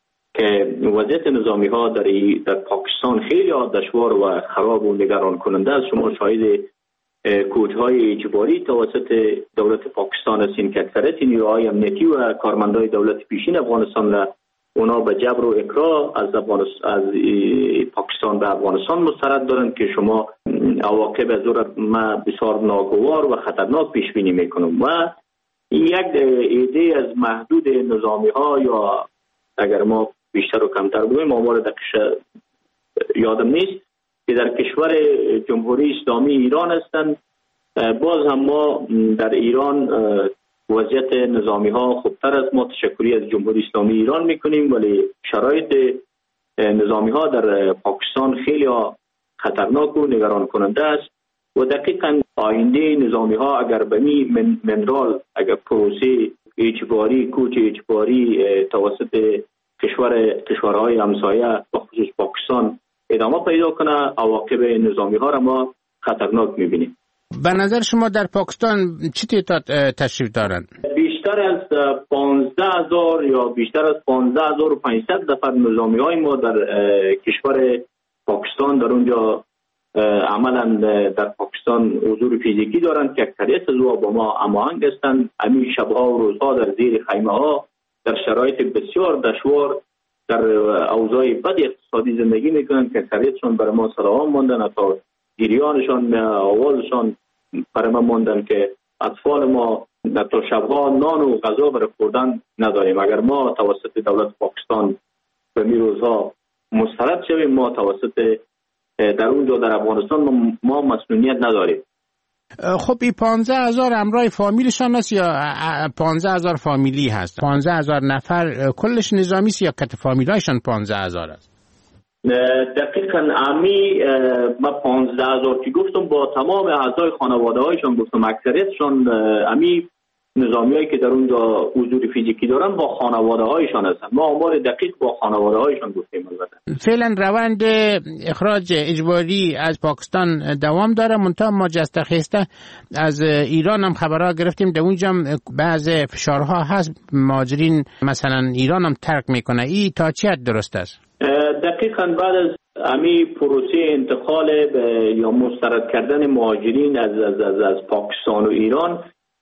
که وضعیت نظامی ها در پاکستان خیلی دشوار و خراب و نگران کننده است. شما شاهد کوچهای اجباری توسط دولت پاکستان هستین که اکثریت نیروهای امنیتی و کارمندای دولت پیشین افغانستان را اونا به جبر و اکراه از پاکستان به افغانستان مسترد دارند که شما عواقب از ما بسیار ناگوار و خطرناک پیش بینی میکنم. و یک ایده از محدود نظامی ها یا اگر ما بیشتر و کمتر بگویم آمار دقیق یادم نیست که در کشور جمهوری اسلامی ایران هستند. باز هم ما در ایران وضعیت نظامی ها خوبتر از ما تشکری از جمهوری اسلامی ایران میکنیم، ولی شرایط نظامی ها در پاکستان خیلی خطرناک و نگران کننده است و دقیقاً آینده نظامی ها اگر به منرال اگر پروسه اجباری کوچ اجباری توسط کشورهای همسایه به خصوص پاکستان ادامه پیدا کنه، عواقب نظامی ها را ما خطرناک میبینیم. به نظر شما در پاکستان چه تعداد تشریف دارند؟ بیشتر از 15,000 یا بیشتر از 15,500 نفر نظامی های ما در کشور پاکستان در اونجا عملا در پاکستان حضور فیزیکی دارند که اکثریت از با ما هماهنگ هستند. همین شبها و روزها در زیر خیمه ها در شرایط بسیار دشوار در اوضاع بد اقتصادی زندگی میکنند که اکثریتشون برای ما سلام ماندن، حتی گریانشان آوازشان برای ما ماندن که اطفال ما تا شبها نان و غذا برای خوردن نداریم. اگر ما توسط دولت پاکستان به می روزها مسترد شویم، ما توسط در اونجا در افغانستان ما مسئولیت نداریم. خب این 15,000 همراه فامیلشان است یا 15,000 فامیلی هست؟ 15,000 نفر کلش نظامی است یا کت فامیلایشان 15,000 است؟ دقیقاً امی ما 15,000 که گفتم با تمام اعضای خانواده هایشان گفتم، اکثریتشان امی نظامی هایی که در اونجا حضور فیزیکی دارن با خانواده هایشان هستن. ما آمار دقیق با خانواده هایشان گفتیم. فعلا روند اخراج اجباری از پاکستان دوام داره، منتها ما جستخیسته از ایران هم خبرها گرفتیم در اونجا بعض فشارها هست، مهاجرین مثلا ایران هم ترک میکنه. این تا چه حد درست است؟ دقیقاً بعد از امی پروسه انتقال یا مسترد کردن مهاجرین از پاکستان و ایران،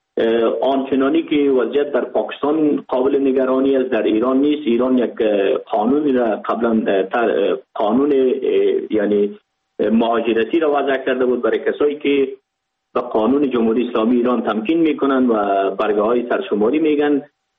آنچنانی که وضعیت در پاکستان قابل نگرانی است در ایران نیست. ایران یک قانونی را قبلا قانون یعنی مهاجرتی را وضع کرده بود برای کسایی که به قانون جمهوری اسلامی ایران تمکین میکنن و برگه های سرشماری میگن.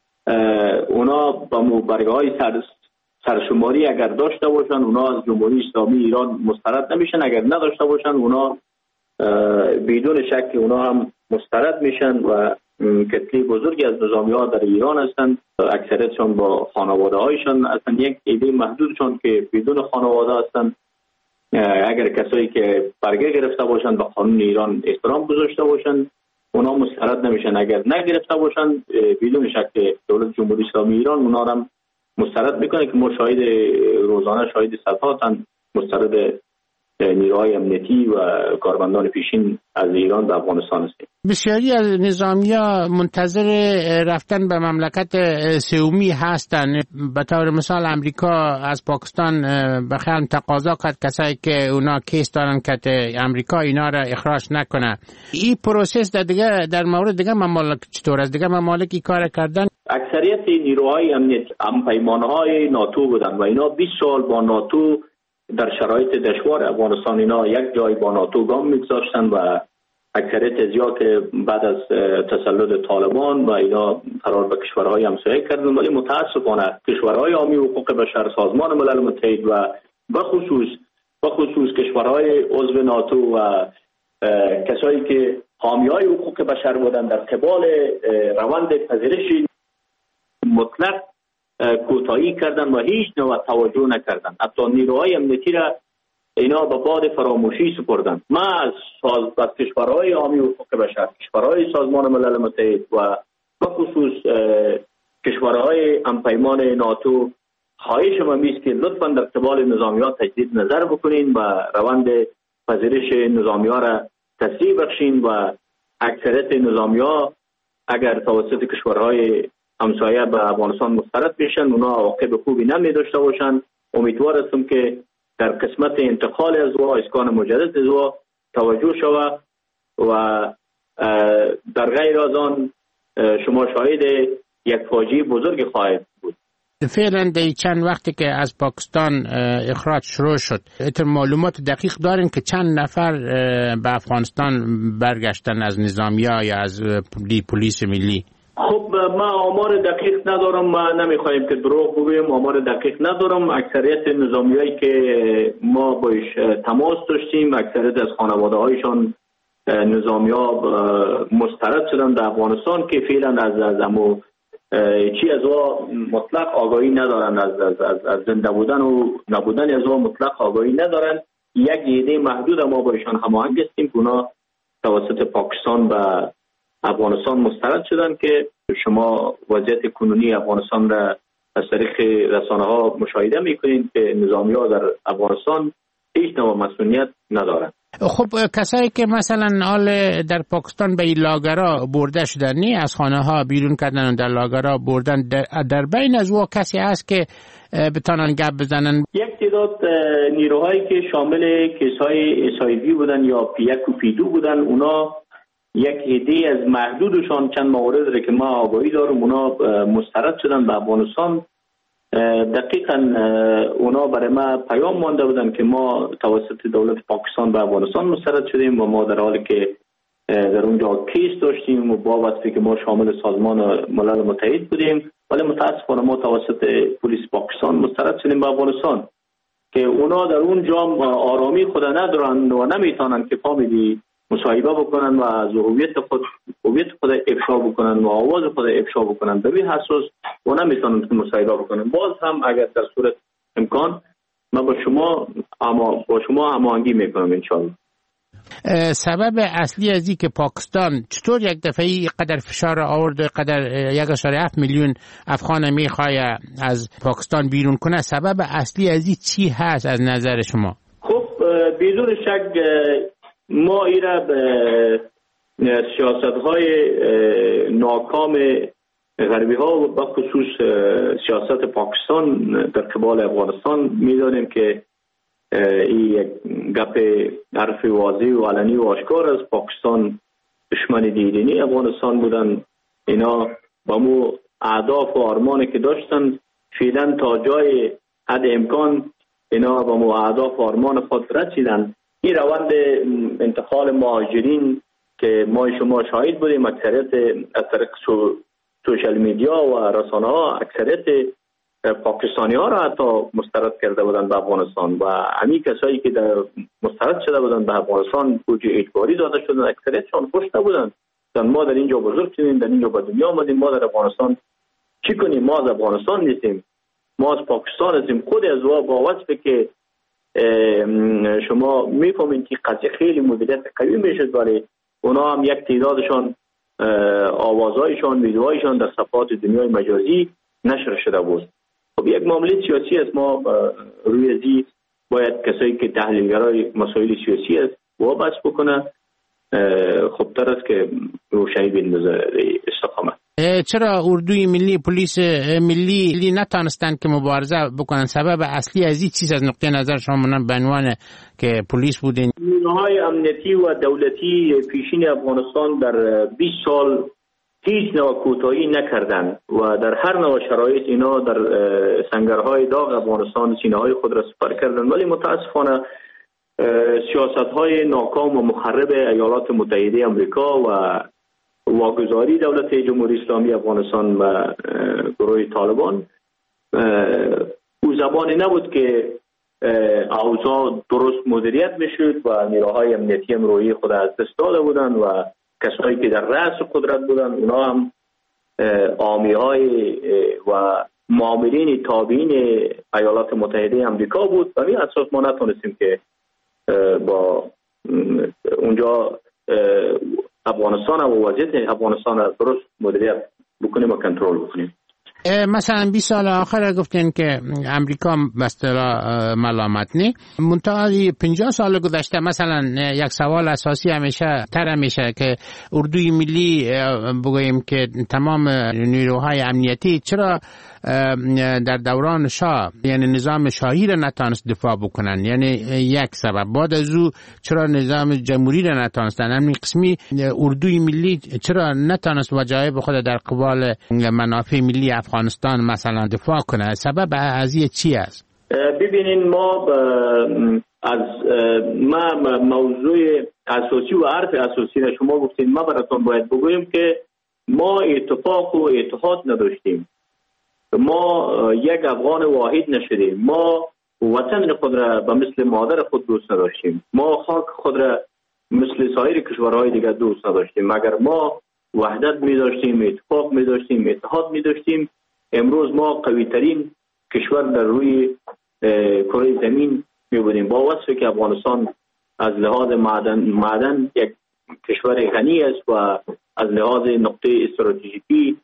اونا با برگه های سرشماری اگر داشته باشن اونا از جمهوری اسلامی ایران مسترد نمیشن، اگر نداشته باشن اونا بدون شک اونا هم مسترد میشن و کتله بزرگی از نظامی ها در ایران هستند. اکثریتشان با خانواده هایشان هستند. یک ایده محدودشان که بدون خانواده هستند. اگر کسایی که برگه گرفته باشند به قانون ایران احترام گذاشته باشند اونا مسترد نمیشن. اگر نگرفته باشند بدون شک دولت جمهوری اسلامی ایران اونا هم مسترد میکنه که ما شاهد روزانه شاهد صفاتن مسترد نیروهای امنیتی و کارمندان پیشین از ایران به افغانستان هستیم. بسیاری از نظامی‌ها منتظر رفتن به مملکت سومی هستند. به طور مثال امریکا از پاکستان بخیال تقاضا کرد کسایی که اونا کیس دارن که امریکا اینا را اخراج نکنه. این پروسس در مورد دیگه ممالک چطور است؟ دیگه ممالکی کار کردن؟ اکثریت نیروهای امنیت همپیمانهای ناتو بودن و اینا 20 سال با ناتو در شرایط دشوار افغانستان اینا یک جای با ناتو گام میگذاشتن و اکثریت زیاد که بعد از تسلط طالبان و اینا فرار به کشورهای همسایه کردن، ولی متاسفانه کشورهای حامی حقوق بشر، سازمان ملل متحد و به خصوص کشورهای عضو ناتو و کسایی که حامیای حقوق بشر بودن در قبال روند پذیرش مطلق کوتاهی کردن و هیچ نوع توجه نکردن. حتی نیروهای امنیتی را اینا به باد فراموشی سپردن. ما از کشورهای حامی حقوق بشر، کشورهای سازمان ملل متحد و به خصوص کشورهای همپیمان ناتو خواهش ما میست که لطفاً در قبال نظامیات تجدید نظر بکنین و روند پذیرش نظامیات را تسریع بخشین و اکثریت نظامی‌ها اگر توسط کشورهای همسایه به افغانستان مسترد بشن اونا عواقب خوبی نمی داشته باشند. امیدوار هستم که در قسمت انتقال از و اسکان مجدد از و توجه شود و در غیر از آن شما شاهد یک فاجعه بزرگ خواهد بود. فعلا در چند وقتی که از پاکستان اخراج شروع شد معلومات دقیق دارین که چند نفر به افغانستان برگشتن از نظامیه یا از پلیس ملی؟ خب ما آمار دقیق ندارم، ما نمیخوایم که دروغ بگویم، آمار دقیق ندارم. اکثریت نظامیایی که ما باش تماس داشتیم اکثریت از خانواده هایشان نظامیا مسترد شدن در افغانستان که فعلا از امو چی از او مطلق آگاهی ندارن، از زنده بودن و نبودن از او مطلق آگاهی ندارن. یک عده محدود ما با ایشان هماهنگ هستیم که اونا توسط پاکستان به افغانستان مسترد شدن که شما وضعیت کنونی افغانستان را از طریق رسانه ها مشاهده میکنید که نظامی ها در افغانستان هیچ نوع مسئولیت ندارن. خب کسایی که مثلا در پاکستان به این لاگرها برده شدن از خانه ها بیرون کردن و در لاگرها بردن، در بین از او کسی هست که بتانن گپ بزنن؟ یک تعداد نیروهایی که شامل کیس‌های اسایدی بودن یا پی1 و پی2 بودن، اونا یک عده از محدودشان چند مورد را که ما آگاهی دارم اونا مسترد شدن به افغانستان. دقیقاً اونا برای ما پیام مانده بودن که ما توسط دولت پاکستان به افغانستان مسترد شدیم و ما در حالی که در اونجا کیس داشتیم و با وصفی که ما شامل سازمان ملل متحد بودیم، ولی متاسفانه ما توسط پلیس پاکستان مسترد شدیم به افغانستان که اونا در اونجا آرامی خود ندارن و نمیتونن که فامیلی مصاحبه بکنن و از هویت خود افشا بکنن و آواز خود افشا بکنن. به این حساس و نمیتونن که مصاحبه بکنن. باز هم اگر در صورت امکان ما با شما هماهنگی میکنم انشاءالله. سبب اصلی از این که پاکستان چطور یک دفعه قدر فشار آورد و قدر 1.7 میلیون افغان میخواد از پاکستان بیرون کنه، سبب اصلی از این چی هست از نظر شما؟ خب بدون شک ما ایره به سیاست‌های ناکام غربی ها و به خصوص سیاست پاکستان در قبال افغانستان می‌دانیم که این یک گپ حرف واضح و علنی و آشکار از پاکستان دشمن دیدنی افغانستان بودن. اینا با مو اهداف و آرمانی که داشتن فعلا تا جای حد امکان اینا با مو اهداف و آرمان خود رسیدن. این روند انتقال مهاجرین که ما شما شاهد بودیم اکثریت از طریق سوشال میدیا و رسانه ها اکثریت پاکستانی ها را حتی مسترد کرده بودند به افغانستان و همین کسایی که در مسترد شده بودند به افغانستان بوجه اجباری داده شدن اکثریتشان خوش نبودند. ما در اینجا بزرگ شدیم، در اینجا به دنیا آمدیم، ما در افغانستان چی کنیم؟ ما از افغانستان نیستیم، ما از پاکستان هستیم. خود از با وصفی که شما میفهمید که قضیه خیلی مدیریت قوی میشد ولی اونا هم یک تعدادشان آوازهایشان ویدیوهایشان در صفحات دنیای مجازی نشر شده بود. خب یک معامله سیاسی است. ما روی ازی باید کسایی که تحلیلگرای مسائل سیاسی است وابسته بکنه. خب تر است که روشنی بندازه استقامت. چرا اردوی ملی پلیس ملی نتانستند که مبارزه بکنن؟ سبب اصلی از این چیز از نقطه نظر شما به عنوان که پلیس بودین؟ نیروهای امنیتی و دولتی پیشین افغانستان در 20 سال هیچ نوع کوتاهی نکردند و در هر نوع شرایط اینا در سنگرهای داغ افغانستان سینه‌های خود را سپر کردند. ولی متاسفانه سیاست‌های ناکام و مخرب ایالات متحده آمریکا و واگذاری دولت جمهوری اسلامی افغانستان و گروه طالبان او زمانی نبود که اوضاع درست مدیریت میشد و نیروهای امنیتی هم روحی خود از دست داده بودند و کسایی که در رأس قدرت بودند اونا هم حامی‌های و مامورین تابعین ایالات متحده آمریکا بود. و این اساس ما نتونستیم که با اونجا افغانستان و وضعیت افغانستان را درست مدیریت بکنیم و کنترل بکنیم. مثلا 20 سال آخر گفتین که امریکا به اصطلاح ملامت نی، منتها 50 سال گذشته مثلا یک سوال اساسی همیشه که اردوی ملی بگوییم که تمام نیروهای امنیتی چرا در دوران شاه یعنی نظام شاهی را نتانست دفاع بکنن، یعنی یک سبب. بعد از او چرا نظام جمهوری را نتانستن، همین قسمی اردوی ملی چرا نتانست وجایب خود در قبال منافع ملی افغانستان مثلا دفاع کنه؟ سبب از چی است؟ ببینین ما از موضوع اساسی و حرف اساسی را شما گفتین، ما براتون باید بگویم که ما اتفاق و اتحاد نداشتیم، ما یک افغان واحد نشدیم، ما وطن خود را به مثل مادر خود دوست نداشتیم، ما خاک خود را مثل سایر کشورهای دیگر دوست نداشتیم. اگر ما وحدت می داشتیم، اتفاق می داشتیم، اتحاد می داشتیم، امروز ما قوی ترین کشور در روی کره زمین می بودیم. با وصفی که افغانستان از لحاظ معدن یک کشور غنی است و از لحاظ نقطه استراتژیکی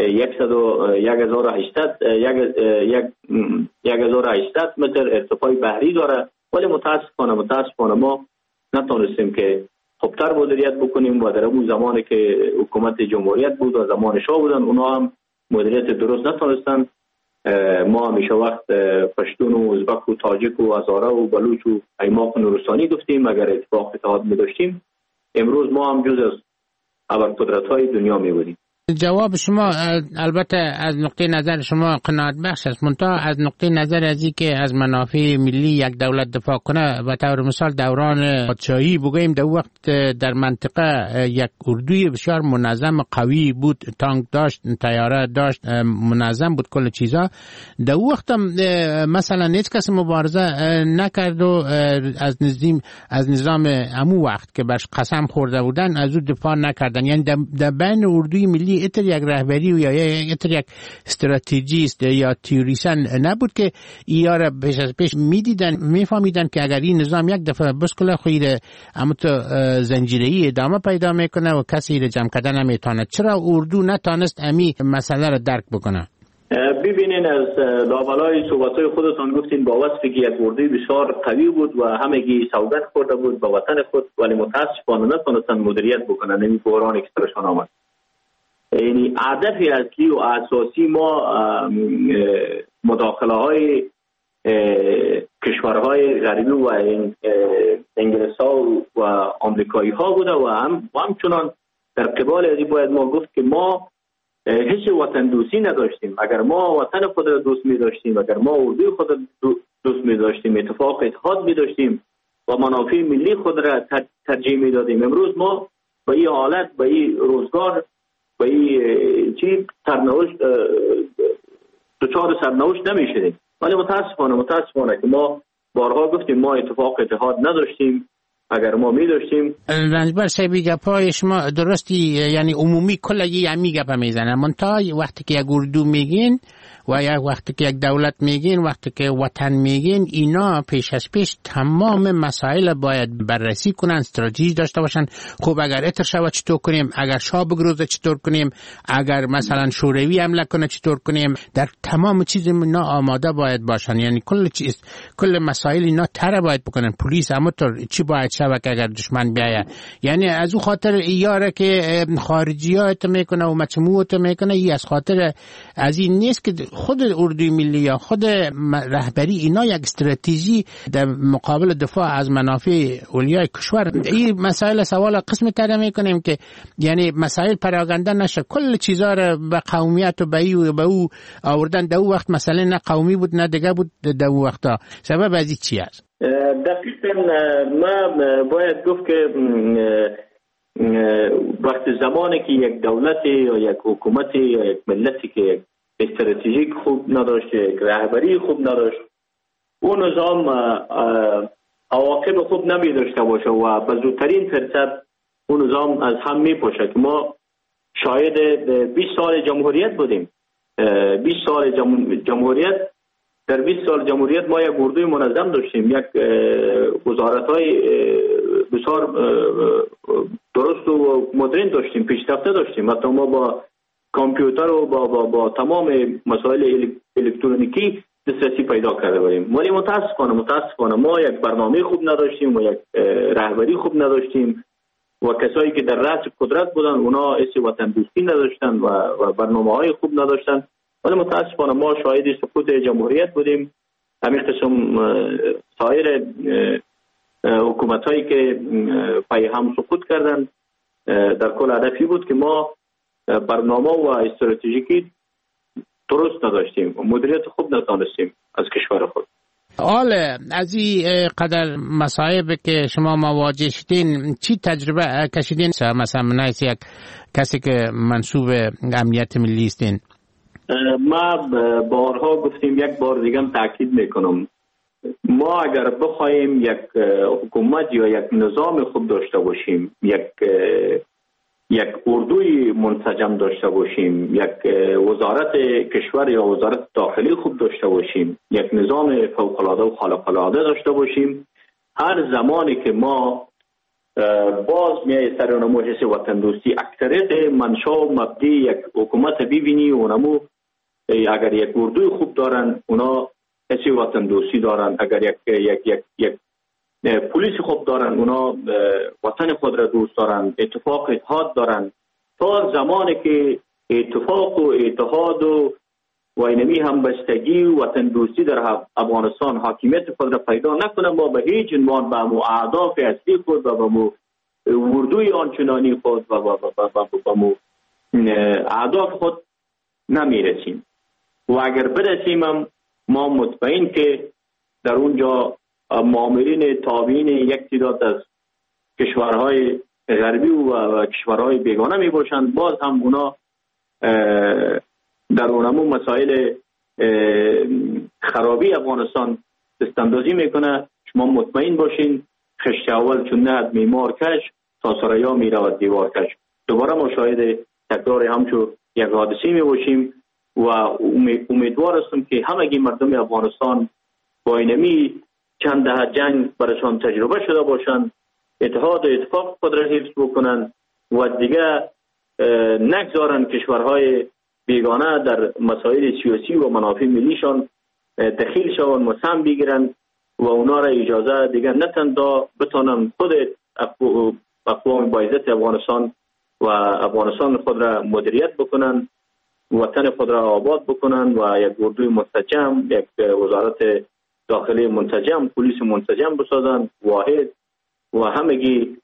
1800 متر ارتفاع بحری داره، ولی متاسفانه ما نتونستیم که خوبتر مدیریت بکنیم و در اون زمانی که حکومت جمهوریت بود و زمان شاه بودن اونا هم مدیریت درست نتونستن. ما همیشه وقت پشتون و ازبک و تاجیک و هزاره و بلوچ و ایماق و نورستانی گفتیم. اگر اتفاق اتحاد می داشتیم امروز ما هم جز از ابرقدرت‌های دنیا می بودیم. جواب شما البته از نقطه نظر شما قناعت بخش است، منتها از نقطه نظر از که از منافع ملی یک دولت دفاع کنه، به طور مثال دوران پادشاهی بگوییم در وقت در منطقه یک اردوی بسیار منظم قوی بود، تانک داشت، طیاره داشت، منظم بود کل چیزا. در وقت مثلا هیچ کس مبارزه نکرد و از نظام امو وقت که برش قسم خورده بودن از او دفاع نکردن. یعنی در بین اردوی ملی اتر یک رهبری و یا اتر یک استراتژیست یا تیوریسن نبود که اینا را پیش میفهمیدن که اگر این نظام یک دفعه بسکله خیره اما تو زنجیره‌ای ادامه پیدا میکنه و کسی را جمع کردن نمیتونه. چرا اردو نتانست امی مسئله را درک بکنه؟ ببینین از لابلای صحبت‌های خودتان گفتین با وصفی که یک اردوی بسیار قوی بود و همگی سوگند خورده بود با وطن خود، ولی متاسفانه نتونستن مدیریت بکنن. این بحرانی که سرشان آمد. یعنی هدف اصلی و اساسی ما مداخله های کشورهای غربی و انگلیس ها و آمریکایی ها بوده و همچنان در قبال ازی باید ما گفت که ما هیچ وطن دوستی نداشتیم. اگر ما وطن خود را دوست می داشتیم، اگر ما اردوی خود را دوست می داشتیم، اتفاق اتحاد می داشتیم و منافع ملی خود را ترجیح می دادیم، امروز ما به این حالت، به این روزگار، به این سرنوشت دچار سرنوشت نمی شدیم. ولی متاسفانه که ما بارها گفتیم ما اتفاق اتحاد نداشتیم. اگر ما می داشتیم رنجبر صاحبی گپای شما درستی، یعنی عمومی کلگی همی گپا میزنن، منتها وقتی که یک اردو میگین و یک وقتی که یک دولت میگین، وقتی که وطن میگین، اینا پیش از پیش تمام مسائل باید بررسی کنن، استراتژی داشته باشن. خب اگر اتر شود چطور کنیم، اگر شاه بگروزه چطور کنیم، اگر مثلا شوروی حمله کنه چطور کنیم، در تمام چیز اینا آماده باید باشن. یعنی کل مسائل اینا تره باید بکنن. پلیس همونطور چی باید شود که اگر دشمن بیاید. یعنی از او خاطر ایاره که خارجیات میکنه و مچموت میکنه، ای از خاطر از این نیست که خود اردوی ملی یا خود رهبری اینا یک استراتژی در مقابل دفاع از منافع اولیای کشور. این مسائل سوال قسم تر میکنیم که یعنی مسائل پراگنده نشه، کل چیزا را به قومیت و به او آوردن. در وقت مسئله نه قومی بود نه دیگه بود. در وقتا سبب از این چی است؟ دقیقاً ما باید گفت که وقت زمانی که یک دولتی یا یک حکومتی یا یک ملتی که استراتژیک خوب نداشت، یک رهبری خوب نداشت، اون نظام عواقب خوب نمی داشته باشه و به زودترین فرصت اون نظام از هم می پاشه. که ما شاید 20 سال جمهوریت بودیم. 20 سال جمهوریت، در 20 سال جمهوریت ما یک اردوی منظم داشتیم، یک وزارت‌های بسیار درست و مدرن داشتیم، پیشرفته داشتیم. حتی ما با کامپیوتر و با تمام مسائل الکترونیکی دسترسی پیدا کرده بودیم. ولی متاسفانه ما یک برنامه خوب نداشتیم و یک رهبری خوب نداشتیم و کسایی که در رأس قدرت بودن اونا حس وطن دوستی نداشتن و برنامه‌های خوب نداشتن. ولی متاسفانه ما شاهد سقوط جمهوریت بودیم. همین قسم سایر حکومت‌هایی که پای هم سقوط کردند در کل هدفی بود که ما برنامه و استراتژیکی درست نداشتیم و مدیریت خوب نداشتیم از کشور خود. حالا از این قدر مصائب که شما مواجه شدین چی تجربه کشیدین؟ مثلا نایس یک کسی که منصوب امنیت ملی استین. ما بارها گفتیم، یک بار دیگه تاکید میکنم، ما اگر بخوایم یک حکومت یا یک نظام خوب داشته باشیم، یک اردوی منسجم داشته باشیم، یک وزارت کشور یا وزارت داخلی خوب داشته باشیم، یک نظام فوق‌العاده و خارق‌العاده داشته باشیم، هر زمانی که ما باز میای سر اونمو حس وطن دوستی اکثریت منشا و مبدی یک حکومت ببینی اونمو اگر یک اردوی خوب دارن اونا حس وطن دوستی دارن، اگر یک پلیس خوب دارن اونا وطن خود را دوست دارن، اتفاق اتحاد دارن. تا زمانی که اتفاق و اتحاد و اینمی همبستگی و وطن دوستی در افغانستان حاکمیت خود را پیدا نکنه، ما به هیچ عنوان به مو اهداف اصلی خود و به مو اردوی آنچنانی خود و به مو اهداف خود نمیرسیم. و اگر برسیم هم ما مطمئن که در اونجا مامورین تابعین یک تعداد از کشورهای غربی و کشورهای بیگانه می باشند، باز هم اونا در اونمو مسائل خرابی افغانستان دستاندازی میکنه. شما مطمئن باشین خشت اول چون نهد میمار کش تا سریا میرود دیوار کش. دوباره ما شاهد تکرار همچو یک حادثه می باشیم و امیدوار هستم که همگی مردم افغانستان با اینمی چند دهه جنگ برایشان تجربه شده باشند، اتحاد و اتفاق خود را حفظ بکنند و دیگه نگذارند کشورهای بیگانه در مسائل سیاسی و منافع ملیشان دخیل شوند و سهم بگیرند و اونا را اجازه دیگه نتن تا بتانند خود اقوام باعزت افغانستان و افغانستان خود را مدیریت بکنند، وطن خود را آباد بکنند و یک اردوی منسجم، یک وزارت داخلی منسجم، پلیس منسجم بسازند، واحد و همگی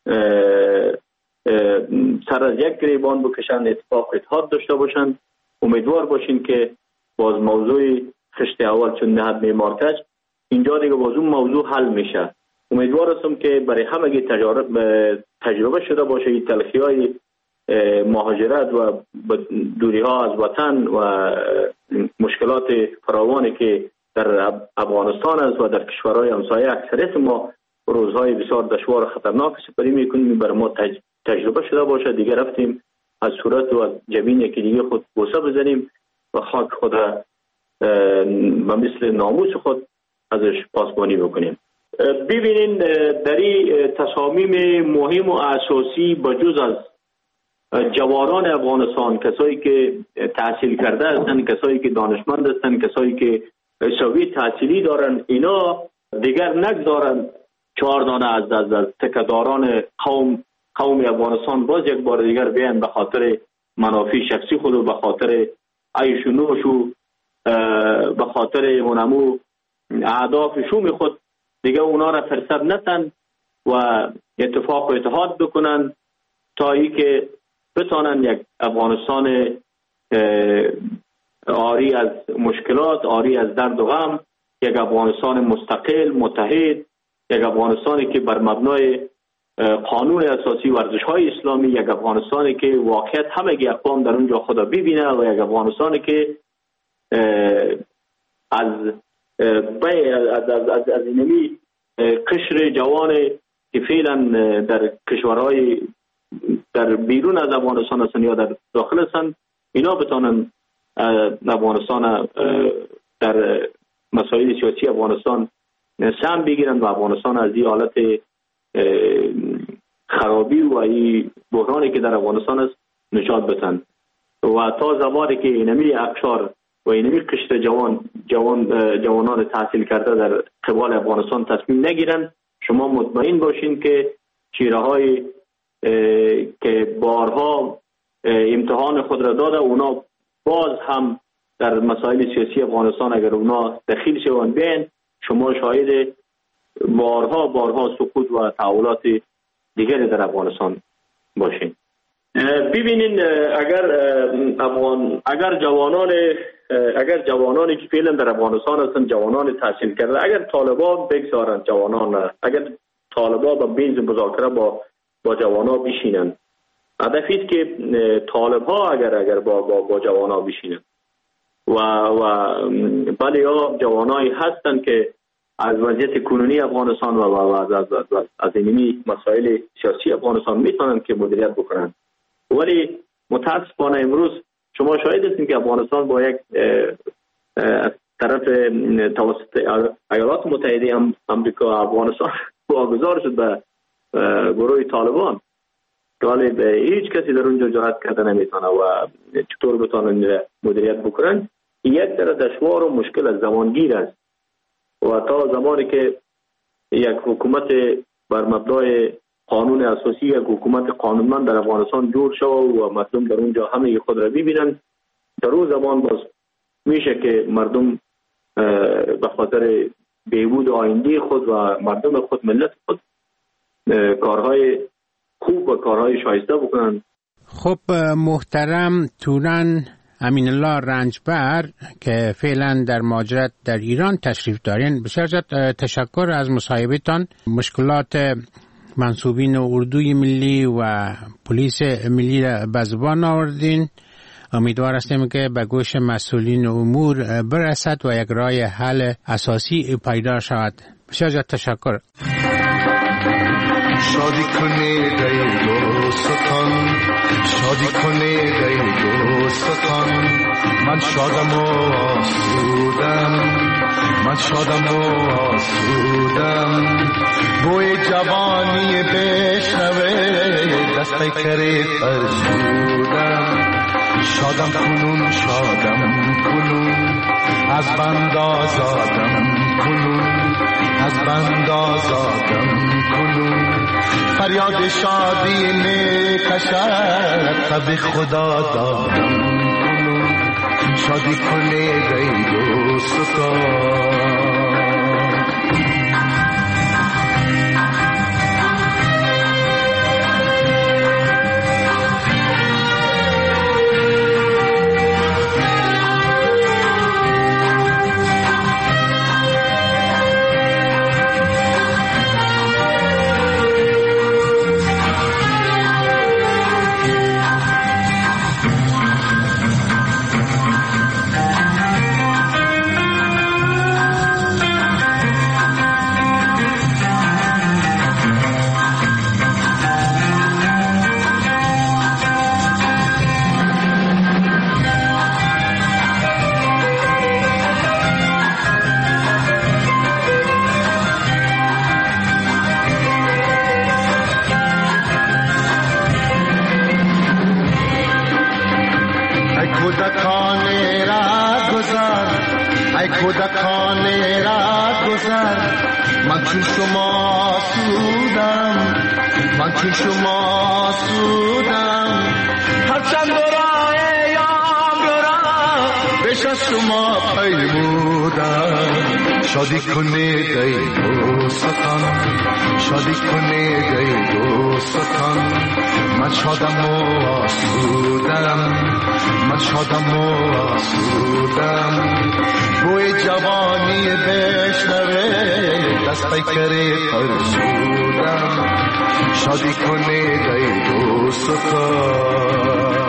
سر از یک گریبان بکشند، اتفاق اتحاد داشته باشند. امیدوار باشین که باز موضوع خشت اول چون نهد میمارکش اینجا دیگه باز اون موضوع حل میشه. امیدوار هستم که برای همگی تجربه شده باشه این تلخی های مهاجرت و دوری ها از وطن و مشکلات فراوانی که در افغانستان است و در کشورهای همسایه اکثریت ما روزهای بسیار دشوار و خطرناک سپری میکنیم، برای ما تجربه شده باشه. دیگه رفتیم از صورت و از جبین یکی دیگه خود بوسه بزنیم و خاک خود را و مثل ناموس خود ازش پاسبانی بکنیم. ببینین در این تصامیم مهم و اساسی بجز از جوانان افغانستان، کسایی که تحصیل کرده هستند، کسایی که دانشمند هستند، کسایی که حسابی تحصیلی دارن، اینا دیگر نگذارن 4 دانه از تکداران قوم افغانستان باز یک بار دیگر بیان به خاطر منافع شخصی خود و به خاطر عیش و نوش و به خاطر اونمو اهداف شوم خود دیگه اونا را فرصت نتن و اتفاق و اتحاد بکنن تا ای که بتانن یک افغانستان آری از مشکلات، آری از درد و غم، یک افغانستان مستقل، متحد، یک افغانستانی که بر مبنای قانون اساسی و ارزش‌های اسلامی، یک افغانستانی که واقعیت همگی اقوام در اونجا خدا ببینه و یک افغانستانی که از اینمی قشر جوان که فعلا در کشورهای در بیرون از افغانستان هستند یا در داخل هستند، اینا بتانن افغانستان در مسائل سیاسی افغانستان سهم بگیرن و افغانستان از این حالت خرابی و این بحرانی که در افغانستان است نجات بدن. و تا زمانی که اینمی اقشار و اینمی قشر جوانان تحصیل کرده در قبال افغانستان تصمیم نگیرن، شما مطمئن باشین که چهره‌های که بارها امتحان خود را داده اونا باز هم در مسائل سیاسی افغانستان اگر اونا دخیل شوند بیان، شما شاهد بارها سقوط و تحولات دیگری در افغانستان باشین. ببینین اگر جوانانی که فعلا در افغانستان هستند، جوانان تحصیل کرده، اگر طالبان بگذارند جوانان، اگر طالبان با میز مذاکره با جوانان بشینند، هدفی است که طالبها اگر با جوانان بشینند و بله ها جوانایی هستند که از وضعیت کنونی افغانستان و از اینمی مسائل سیاسی افغانستان میتونند که مدیریت بکنند، ولی متاسفانه امروز شما شاهد هستید که افغانستان با یک طرف توسط ایالات متحده آمریکا افغانستان واگذار شد به گروه طالبان. غالب هیچ کسی در اونجا جرأت کرده نمیتونه و چطور بتونن مدیریت بکنن. یک طرف دشوار و مشکل از زمانگیر است و تا زمانی که یک حکومت بر مبنای قانون اساسی، یک حکومت قانونمند در افغانستان جور شود و مردم در اونجا همه خود را ببینن، در اون زمان باز میشه که مردم به خاطر بهبود آینده خود و مردم خود، ملت خود، کارهای خوب و کارهای شایسته بکنن. خب محترم توران امین الله رنجبر که فعلا در مهاجرت در ایران تشریف دارین، بسیار زیاد تشکر از مصاحبتان. مشکلات منصوبین اردوی ملی و پلیس ملی را به زبان آوردین. امیدوار هستیم که به گوش مسئولین امور برسد و یک راه حل اساسی پیدا شود. بسیار زیاد تشکر. شادی کنه ای دوستان، شادی کنه ای دوستان، من شادم و آسودم، من شادم و آسودم، بوی جوانی بشنوه دسته کری فرسودم، شادم کنون شادم کنون، از بند آزادم کنون، از بند آزادم کنون، فریاد شادی می کشد تب خدا دادم کنون، شادی کنه ای دوستان. من چون شما سودم، من چون شما سودم، هرچند راه یام را بیش از شما پیمودم، شادی کنید ای دوستان، شادی کنید ای دوستان، من شادم و آسودم، من شادم و آسودم، بوی جوانی بشنوه دست پیکری فرسودم، شادی کنید ای دوستان.